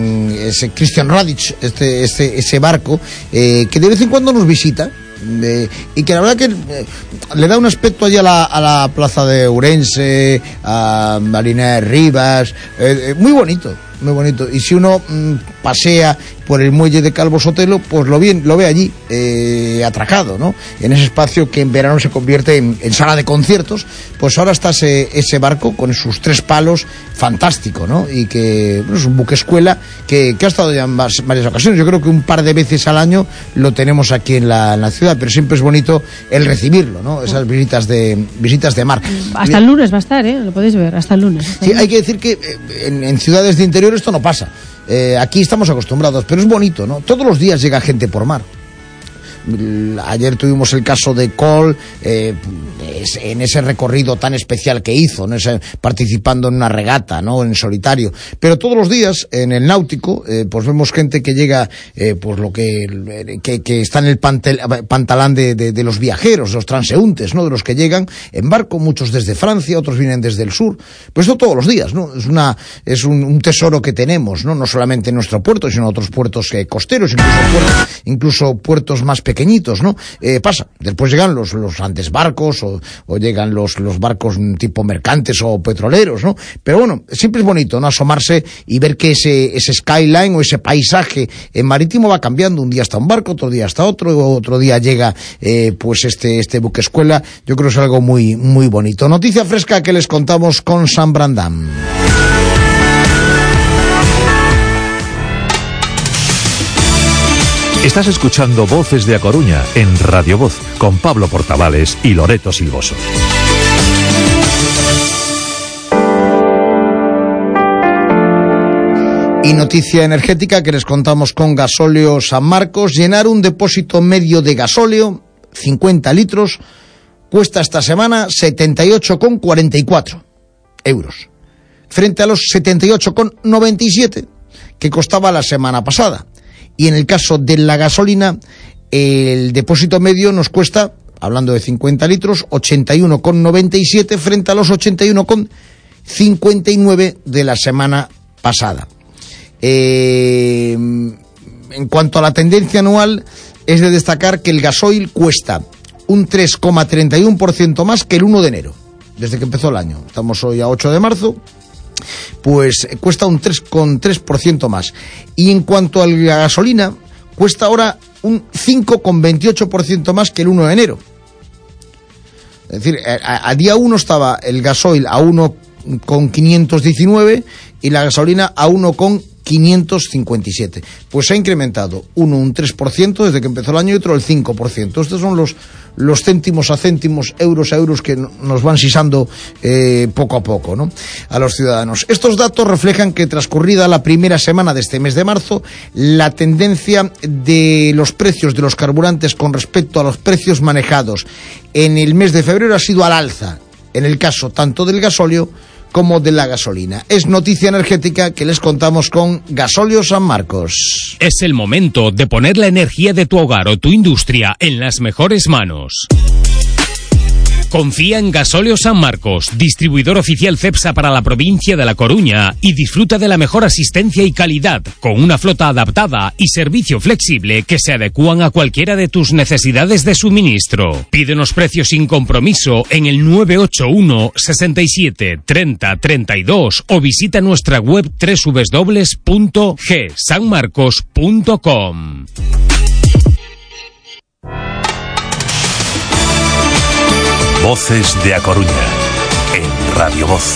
ese barco que de vez en cuando nos visita. Y que la verdad que le da un aspecto allí a la plaza de Ourense, a Marina Rivas, muy bonito. Y si uno pasea por el muelle de Calvo Sotelo, pues lo ve allí, atracado, ¿no? En ese espacio que en verano se convierte en sala de conciertos, pues ahora está ese barco con sus 3 palos, fantástico, ¿no? Y que es un buque escuela que ha estado ya en varias ocasiones. Yo creo que un par de veces al año lo tenemos aquí en la ciudad, pero siempre es bonito el recibirlo, ¿no? Esas visitas de mar. Hasta el lunes va a estar, lo podéis ver, hasta el lunes. Sí, hay que decir que en ciudades de interior esto no pasa. Aquí estamos acostumbrados, pero es bonito, ¿no? Todos los días llega gente por mar. Ayer tuvimos el caso de Cole, en ese recorrido tan especial que hizo, ¿no? Participando en una regata, ¿no? En solitario. Pero todos los días en el náutico, pues vemos gente que llega, pues lo que está en el pantalán de los viajeros, los transeúntes, ¿no? De los que llegan en barco, muchos desde Francia, otros vienen desde el sur. Pues esto todos los días, ¿no? Es un tesoro que tenemos, ¿no? No solamente en nuestro puerto, sino en otros puertos costeros, incluso puertos más pequeñitos, ¿no? Pasa. Después llegan los grandes barcos o llegan los barcos tipo mercantes o petroleros, ¿no? Pero bueno, siempre es bonito, ¿no? Asomarse y ver que ese skyline o ese paisaje marítimo va cambiando. Un día está un barco, otro día está otro día llega pues este buque escuela. Yo creo que es algo muy, muy bonito. Noticia fresca que les contamos con San Brandán. Estás escuchando Voces de A Coruña en Radio Voz con Pablo Portavales y Loreto Silvoso. Y noticia energética que les contamos con Gasóleo San Marcos. Llenar un depósito medio de gasóleo, 50 litros, cuesta esta semana 78,44 euros, frente a los 78,97 que costaba la semana pasada. Y en el caso de la gasolina, el depósito medio nos cuesta, hablando de 50 litros, 81,97 frente a los 81,59 de la semana pasada. En cuanto a la tendencia anual, es de destacar que el gasoil cuesta un 3,31% más que el 1 de enero, desde que empezó el año. Estamos hoy a 8 de marzo. Pues cuesta un 3,3% más. Y en cuanto a la gasolina, cuesta ahora un 5,28% más que el 1 de enero. Es decir, a día 1 estaba el gasoil a 1,519 y la gasolina a 1,557. Pues se ha incrementado uno un 3% desde que empezó el año y otro el 5%. Estos son los céntimos a céntimos, euros a euros que nos van sisando poco a poco, ¿no? A los ciudadanos. Estos datos reflejan que transcurrida la primera semana de este mes de marzo, la tendencia de los precios de los carburantes con respecto a los precios manejados en el mes de febrero ha sido al alza, en el caso tanto del gasóleo como de la gasolina. Es noticia energética que les contamos con Gasóleo San Marcos. Es el momento de poner la energía de tu hogar o tu industria en las mejores manos. Confía en Gasóleo San Marcos, distribuidor oficial Cepsa para la provincia de La Coruña, y disfruta de la mejor asistencia y calidad, con una flota adaptada y servicio flexible que se adecúan a cualquiera de tus necesidades de suministro. Pídenos precios sin compromiso en el 981 67 30 32 o visita nuestra web www.gsanmarcos.com. Voces de A Coruña, en Radio Voz.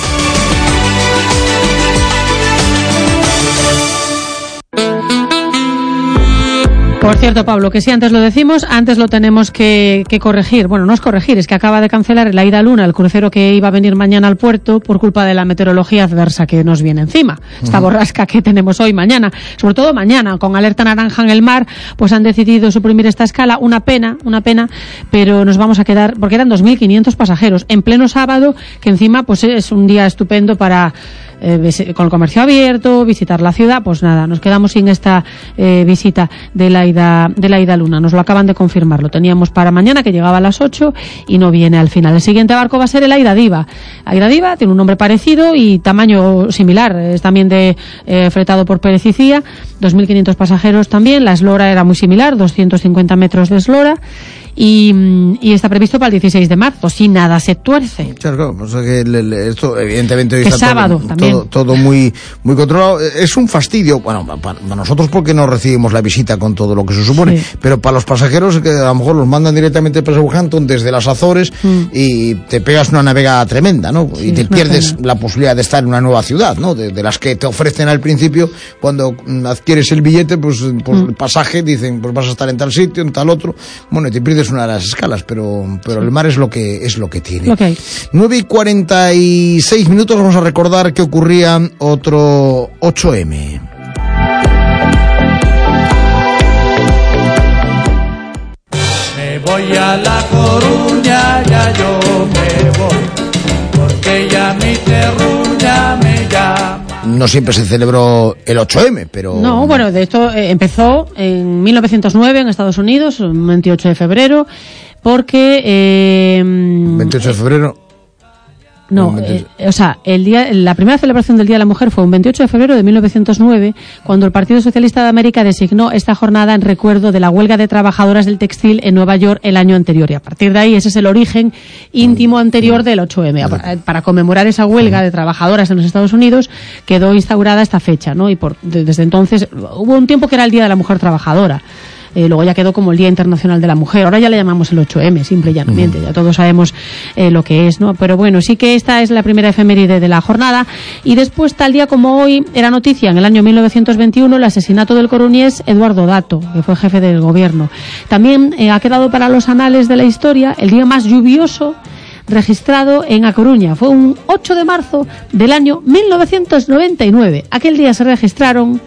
Por cierto, Pablo, que si antes lo decimos, antes lo tenemos que corregir. Bueno, no es corregir, es que acaba de cancelar el Aida Luna, el crucero que iba a venir mañana al puerto, por culpa de la meteorología adversa que nos viene encima. Esta borrasca que tenemos hoy, mañana, sobre todo mañana, con alerta naranja en el mar, pues han decidido suprimir esta escala. Una pena, pero nos vamos a quedar, porque eran 2.500 pasajeros, en pleno sábado, que encima pues es un día estupendo para... con el comercio abierto, visitar la ciudad, pues nada, nos quedamos sin esta visita de la Aida Luna. Nos lo acaban de confirmar, lo teníamos para mañana, que llegaba a las 8 y no viene al final. El siguiente barco va a ser el Aida Diva. Aida Diva tiene un nombre parecido y tamaño similar, es también fretado por Pérez y Cía, 2.500 pasajeros también. La eslora era muy similar, 250 metros de eslora. Y está previsto para el 16 de marzo, si nada se tuerce. Claro, pues que esto evidentemente hoy está sábado, todo muy controlado. Es un fastidio, bueno, para nosotros porque no recibimos la visita con todo lo que se supone, sí. Pero para los pasajeros que a lo mejor los mandan directamente para Southampton desde las Azores y te pegas una navegada tremenda, ¿no? Sí, y te pierdes la posibilidad de estar en una nueva ciudad, ¿no? De las que te ofrecen al principio cuando adquieres el billete, pues el pasaje, dicen, pues vas a estar en tal sitio, en tal otro, bueno, y te pierdes una de las escalas, pero el mar es lo que tiene. Okay. 9:46 minutos, vamos a recordar que ocurría otro 8M. Me voy a La Coruña, ya yo me voy, porque ya mi terruña me llama. No siempre se celebró el 8M, pero... No, bueno, de hecho empezó en 1909 en Estados Unidos, el 28 de febrero, porque... 28 de febrero... No, la primera celebración del Día de la Mujer fue un 28 de febrero de 1909, cuando el Partido Socialista de América designó esta jornada en recuerdo de la huelga de trabajadoras del textil en Nueva York el año anterior. Y a partir de ahí, ese es el origen íntimo anterior del 8M. Para conmemorar esa huelga de trabajadoras en los Estados Unidos, quedó instaurada esta fecha, ¿no? Y desde entonces hubo un tiempo que era el Día de la Mujer Trabajadora. Luego ya quedó como el Día Internacional de la Mujer. Ahora ya le llamamos el 8M, simple y llanamente. Ya todos sabemos lo que es, ¿no? Pero bueno, sí que esta es la primera efeméride de la jornada. Y después, tal día como hoy, era noticia en el año 1921 el asesinato del coruñés Eduardo Dato, que fue jefe del gobierno. También ha quedado para los anales de la historia el día más lluvioso registrado en A Coruña. Fue un 8 de marzo del año 1999. Aquel día se recogieron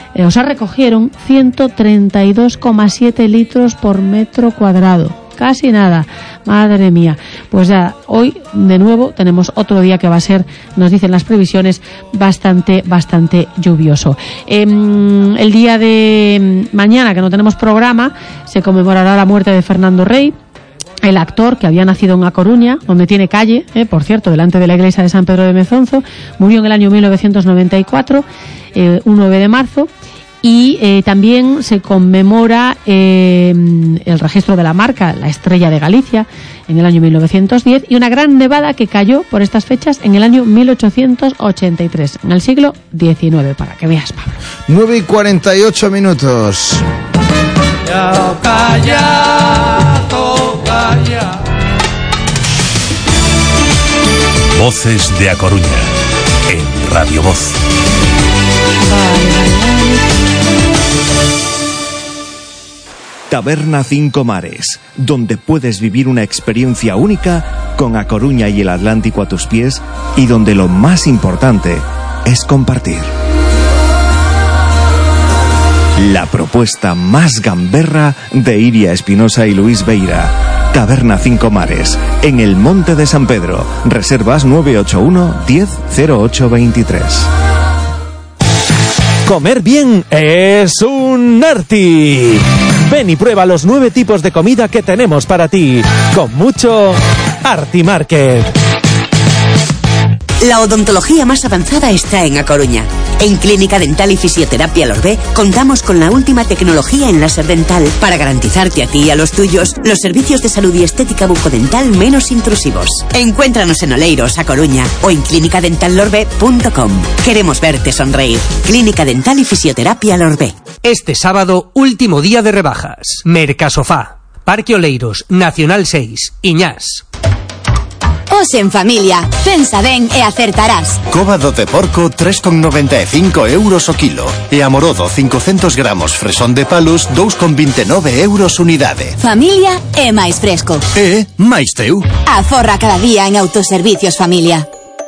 132,7 litros por metro cuadrado. Casi nada. Madre mía. Pues ya, hoy de nuevo tenemos otro día que va a ser, nos dicen las previsiones, bastante lluvioso. El día de mañana, que no tenemos programa, se conmemorará la muerte de Fernando Rey, el actor que había nacido en A Coruña, donde tiene calle, por cierto, delante de la iglesia de San Pedro de Mezonzo. Murió en el año 1994, un 9 de marzo. Y también se conmemora el registro de la marca, la Estrella de Galicia, en el año 1910, y una gran nevada que cayó por estas fechas en el año 1883, en el siglo XIX, para que veas, Pablo. 9:48 minutos. Voces de A Coruña, en Radio Voz. Taberna Cinco Mares, donde puedes vivir una experiencia única con A Coruña y el Atlántico a tus pies, y donde lo más importante es compartir. La propuesta más gamberra de Iria Espinosa y Luis Beira. Taberna Cinco Mares, en el Monte de San Pedro. Reservas 981 10 0823. Comer bien es un Narti. Ven y prueba los 9 tipos de comida que tenemos para ti, con mucho Arti Market. La odontología más avanzada está en A Coruña. En Clínica Dental y Fisioterapia Lorbé contamos con la última tecnología en láser dental para garantizarte a ti y a los tuyos los servicios de salud y estética bucodental menos intrusivos. Encuéntranos en Oleiros, A Coruña, o en clinicadentallorbe.com. Queremos verte sonreír. Clínica Dental y Fisioterapia Lorbé. Este sábado, último día de rebajas. Mercasofá, Parque Oleiros, Nacional 6, Iñás. Os en familia, pensa ben e acertarás. Cóbado de porco 3,95 euros o kilo. E amorodo 500 gramos fresón de palos 2,29 euros unidade. Familia é máis fresco. E máis teu. Aforra cada día en Autoservicios Familia.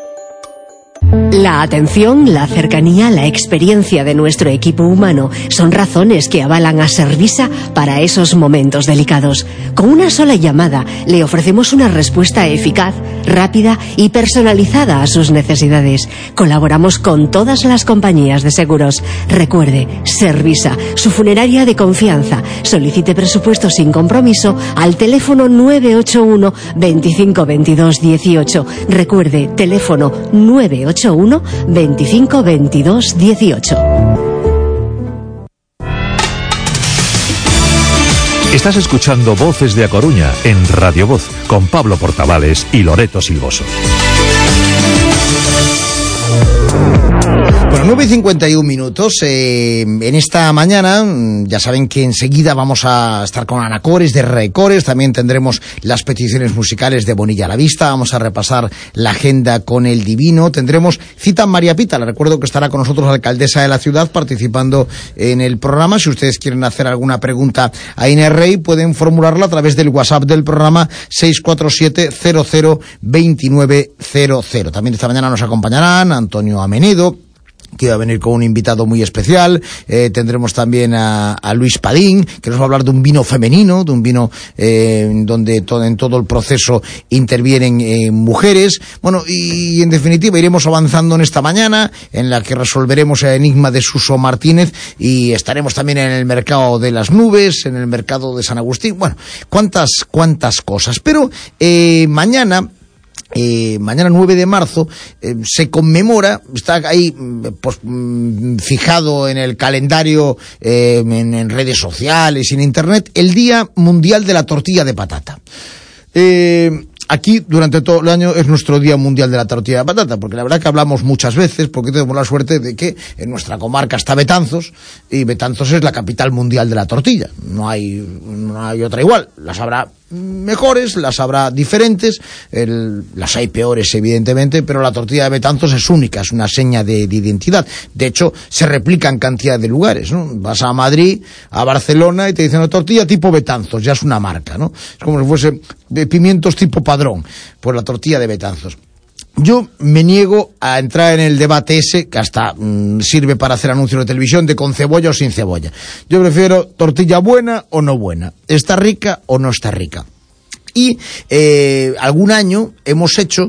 La atención, la cercanía, la experiencia de nuestro equipo humano son razones que avalan a Servisa para esos momentos delicados. Con una sola llamada le ofrecemos una respuesta eficaz, rápida y personalizada a sus necesidades. Colaboramos con todas las compañías de seguros. Recuerde, Servisa, su funeraria de confianza. Solicite presupuesto sin compromiso al teléfono 981 25 22 18. Recuerde, teléfono 981 25 22 18. Estás escuchando Voces de A Coruña en Radio Voz con Pablo Portavales y Loreto Silvoso. Bueno, 9:51 minutos. En esta mañana, ya saben que enseguida vamos a estar con Ana Cores de Recores. También tendremos las peticiones musicales de Bonilla a la Vista. Vamos a repasar la agenda con el Divino. Tendremos cita a María Pita. Les recuerdo que estará con nosotros la alcaldesa de la ciudad participando en el programa. Si ustedes quieren hacer alguna pregunta a Inés Rey, pueden formularla a través del WhatsApp del programa 647 00 2900. También esta mañana nos acompañarán Antonio Amenedo, que va a venir con un invitado muy especial. Tendremos también a Luis Padín, que nos va a hablar de un vino femenino, de un vino donde en todo el proceso intervienen mujeres. Bueno, y en definitiva iremos avanzando en esta mañana, en la que resolveremos el enigma de Suso Martínez, y estaremos también en el mercado de las nubes, en el mercado de San Agustín. Bueno, cuántas cosas. Pero mañana 9 de marzo se conmemora, está ahí pues, fijado en el calendario, en redes sociales y en internet, el Día Mundial de la Tortilla de Patata. Aquí, durante todo el año, es nuestro Día Mundial de la Tortilla de Patata, porque la verdad que hablamos muchas veces, porque tenemos la suerte de que en nuestra comarca está Betanzos, y Betanzos es la capital mundial de la tortilla. No hay otra igual. Las habrá mejores, las habrá diferentes, las hay peores, evidentemente, pero la tortilla de Betanzos es única, es una seña de identidad. De hecho, se replica en cantidad de lugares, ¿no? Vas a Madrid, a Barcelona, y te dicen, tortilla tipo Betanzos, ya es una marca, ¿no? Es como si fuese de pimientos tipo Padrón, pues la tortilla de Betanzos. Yo me niego a entrar en el debate ese, que hasta sirve para hacer anuncios de televisión, de con cebolla o sin cebolla. Yo prefiero tortilla buena o no buena, está rica o no está rica. Y algún año hemos dicho,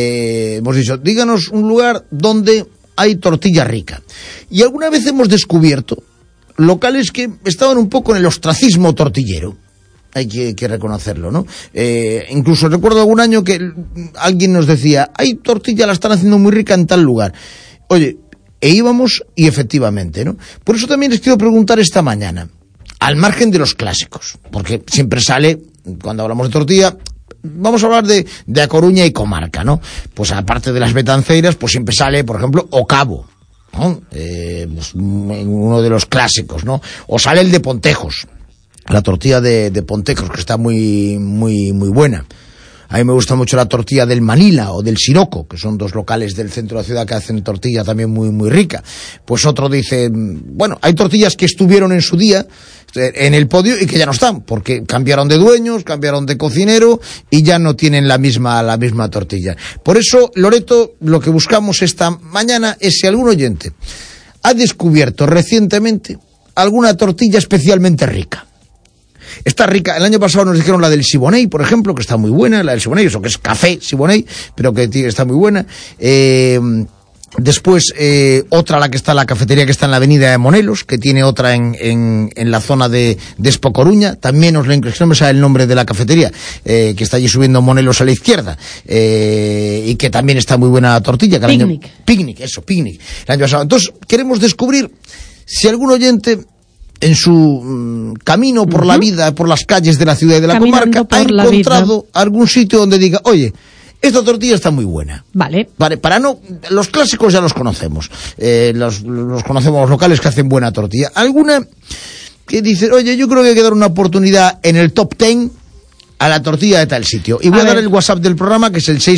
díganos un lugar donde hay tortilla rica. Y alguna vez hemos descubierto locales que estaban un poco en el ostracismo tortillero. Hay que reconocerlo, ¿no? Incluso recuerdo algún año que alguien nos decía, hay tortilla, la están haciendo muy rica en tal lugar. Oye, íbamos y efectivamente, ¿no? Por eso también les quiero preguntar esta mañana, al margen de los clásicos, porque siempre sale, cuando hablamos de tortilla, vamos a hablar de A Coruña y comarca, ¿no? Pues aparte de las betanceiras, pues siempre sale, por ejemplo, O Cabo, ¿no? Pues uno de los clásicos, ¿no? O sale el de Pontejos, la tortilla de Pontejos, que está muy buena. A mí me gusta mucho la tortilla del Manila o del Siroco, que son dos locales del centro de la ciudad que hacen tortilla también muy rica. Pues otro dice, bueno, hay tortillas que estuvieron en su día en el podio y que ya no están, porque cambiaron de dueños, cambiaron de cocinero y ya no tienen la misma tortilla. Por eso, Loreto, lo que buscamos esta mañana es si algún oyente ha descubierto recientemente alguna tortilla especialmente rica. Está rica. El año pasado nos dijeron la del Siboney, por ejemplo, que está muy buena, la del Siboney, eso que es café Siboney, pero que está muy buena. Después, otra, la que está, la cafetería que está en la avenida de Monelos, que tiene otra en la zona de Expo Coruña. También no me sale el nombre de la cafetería, que está allí subiendo Monelos a la izquierda, y que también está muy buena tortilla. Picnic. El año pasado. Entonces, queremos descubrir si algún oyente, en su camino por la vida, por las calles de la ciudad y de la comarca, ha encontrado algún sitio donde diga, oye, esta tortilla está muy buena. Vale, para no... Los clásicos ya los conocemos. Los conocemos, los locales que hacen buena tortilla. Alguna que dice, oye, yo creo que hay que dar una oportunidad en el top 10 a la tortilla de tal sitio. Y voy a dar el WhatsApp del programa, que es el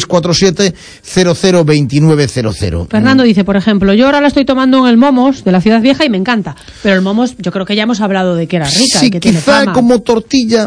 647-002900. Fernando dice, por ejemplo, yo ahora la estoy tomando en el Momos de la Ciudad Vieja y me encanta. Pero el Momos, yo creo que ya hemos hablado de que era rica. Sí, y que quizá tiene fama. como tortilla,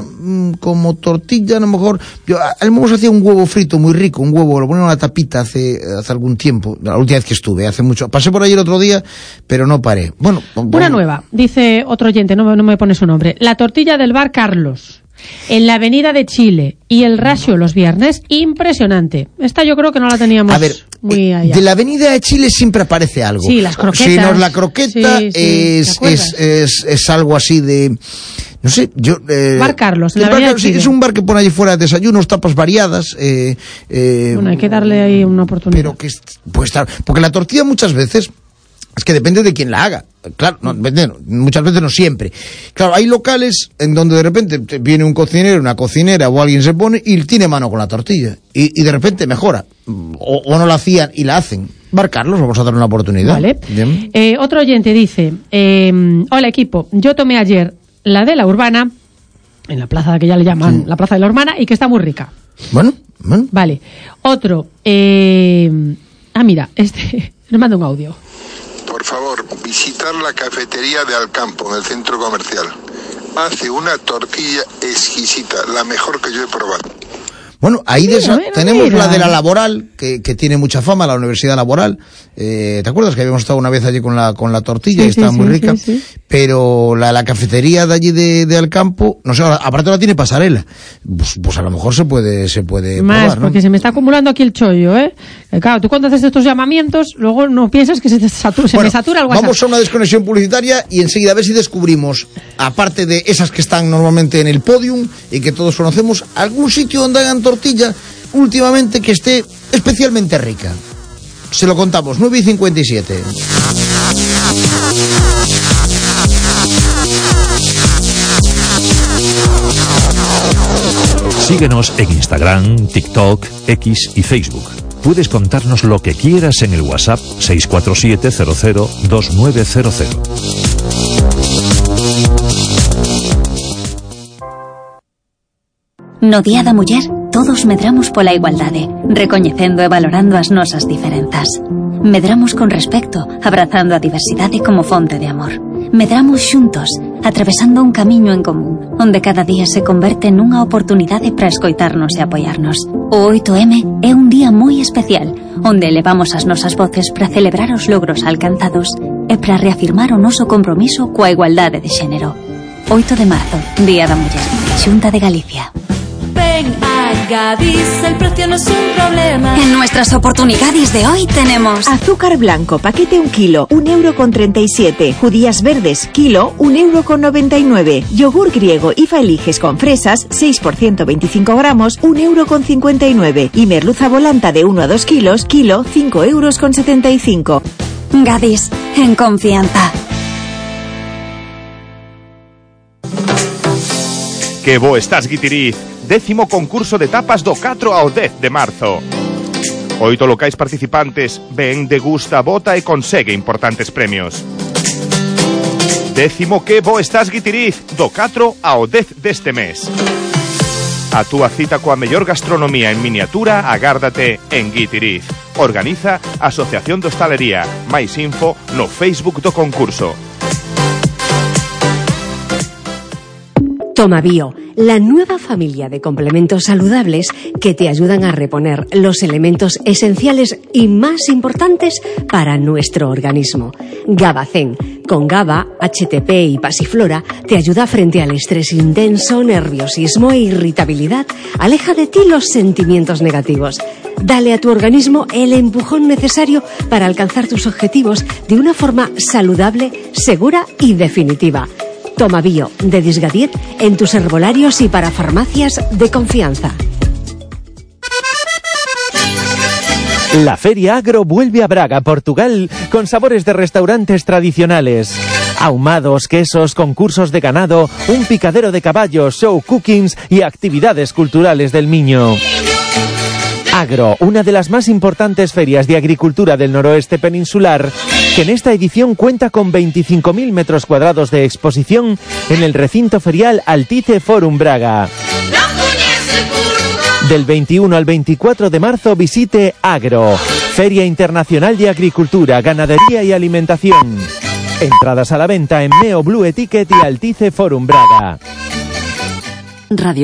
a lo mejor... El Momos hacía un huevo frito muy rico, un huevo, lo ponía en una tapita hace algún tiempo, la última vez que estuve, hace mucho. Pasé por ahí el otro día, pero no paré. Bueno, una nueva, dice otro oyente, no me pone su nombre. La tortilla del bar Carlos, en la avenida de Chile y el Ratio los viernes, impresionante. Esta yo creo que no la teníamos muy allá. De la avenida de Chile siempre aparece algo. Sí, las croquetas. Si no es la croqueta, es algo así de... No sé, Bar Carlos, en la avenida de Chile. Es un bar que pone allí fuera desayunos, tapas variadas. Bueno, hay que darle ahí una oportunidad. Pero que puede estar... Porque la tortilla muchas veces... Es que depende de quién la haga. Claro, muchas veces no siempre. Claro, hay locales en donde de repente viene un cocinero, una cocinera o alguien se pone y tiene mano con la tortilla. Y de repente mejora. O no la hacían y la hacen. Bar Carlos, vamos a dar una oportunidad. Vale. Otro oyente dice, hola equipo, yo tomé ayer la de la Urbana, en la plaza que ya le llaman la Plaza de la Urbana, y que está muy rica. Bueno. Vale. Otro, mira, nos manda un audio. Por favor, visitar la cafetería de Alcampo, en el centro comercial. Hace una tortilla exquisita, la mejor que yo he probado. Bueno, ahí tenemos la de la Laboral, que tiene mucha fama, la Universidad Laboral. ¿Te acuerdas que habíamos estado una vez allí con la tortilla? Sí, y estaba muy rica. Sí. Pero la cafetería de allí de Alcampo, no sé, aparte la tiene pasarela. Pues a lo mejor se puede más, probar, ¿no? Porque se me está acumulando aquí el chollo, ¿eh? Claro, tú cuando haces estos llamamientos, luego no piensas que se me satura el WhatsApp. Vamos a una desconexión publicitaria y enseguida a ver si descubrimos, aparte de esas que están normalmente en el podium y que todos conocemos, algún sitio donde hagan tortilla últimamente que esté especialmente rica. Se lo contamos, 9:57. Síguenos en Instagram, TikTok, X y Facebook. Puedes contarnos lo que quieras en el WhatsApp 647-002900. No Día da Muller, todos medramos pola igualdade, recoñecendo e valorando as nosas diferenzas. Medramos con respecto, abrazando a diversidade como fonte de amor. Medramos xuntos, atravesando un camiño en común, onde cada día se converte nunha oportunidade para escoitarnos e apoiarnos. O 8M é un día moi especial, onde elevamos as nosas voces para celebrar os logros alcanzados e para reafirmar o noso compromiso coa igualdade de xénero. 8 de marzo, Día da Muller, Xunta de Galicia. Ven a Gadis, el precio no es un problema. En nuestras oportunidades de hoy tenemos azúcar blanco, paquete 1 kilo, 1,37 €. Judías verdes, kilo, 1,99 €. Yogur griego IFA Eliges con fresas, 6% 25 gramos, 1,59 €. Y merluza volanta de 1 a 2 kilos, kilo, 5,75 €. Gadis, en confianza. Que bo estás, Guitiriz. 10º concurso de tapas do 4 ao 10 de marzo. 8 locais participantes, ven, degusta, vota e consegue importantes premios. 10º Que bo estás, Guitiriz, do 4 ao 10 deste mes. A túa cita coa mellor gastronomía en miniatura agárdate en Guitiriz. Organiza Asociación de Hostalería. Máis info no Facebook do concurso. Toma Bio, la nueva familia de complementos saludables que te ayudan a reponer los elementos esenciales y más importantes para nuestro organismo. Gabacén, con GABA, HTP y pasiflora, te ayuda frente al estrés intenso, nerviosismo e irritabilidad. Aleja de ti los sentimientos negativos. Dale a tu organismo el empujón necesario para alcanzar tus objetivos de una forma saludable, segura y definitiva. Toma Bio, de Disgadiet, en tus herbolarios y para farmacias de confianza. La Feria Agro vuelve a Braga, Portugal, con sabores de restaurantes tradicionales. Ahumados, quesos, concursos de ganado, un picadero de caballos, show cookings y actividades culturales del Miño. Agro, una de las más importantes ferias de agricultura del noroeste peninsular, que en esta edición cuenta con 25.000 metros cuadrados de exposición en el recinto ferial Altice Forum Braga. Del 21 al 24 de marzo visite Agro, Feria Internacional de Agricultura, Ganadería y Alimentación. Entradas a la venta en Meo Blue Etiquet y Altice Forum Braga. Radio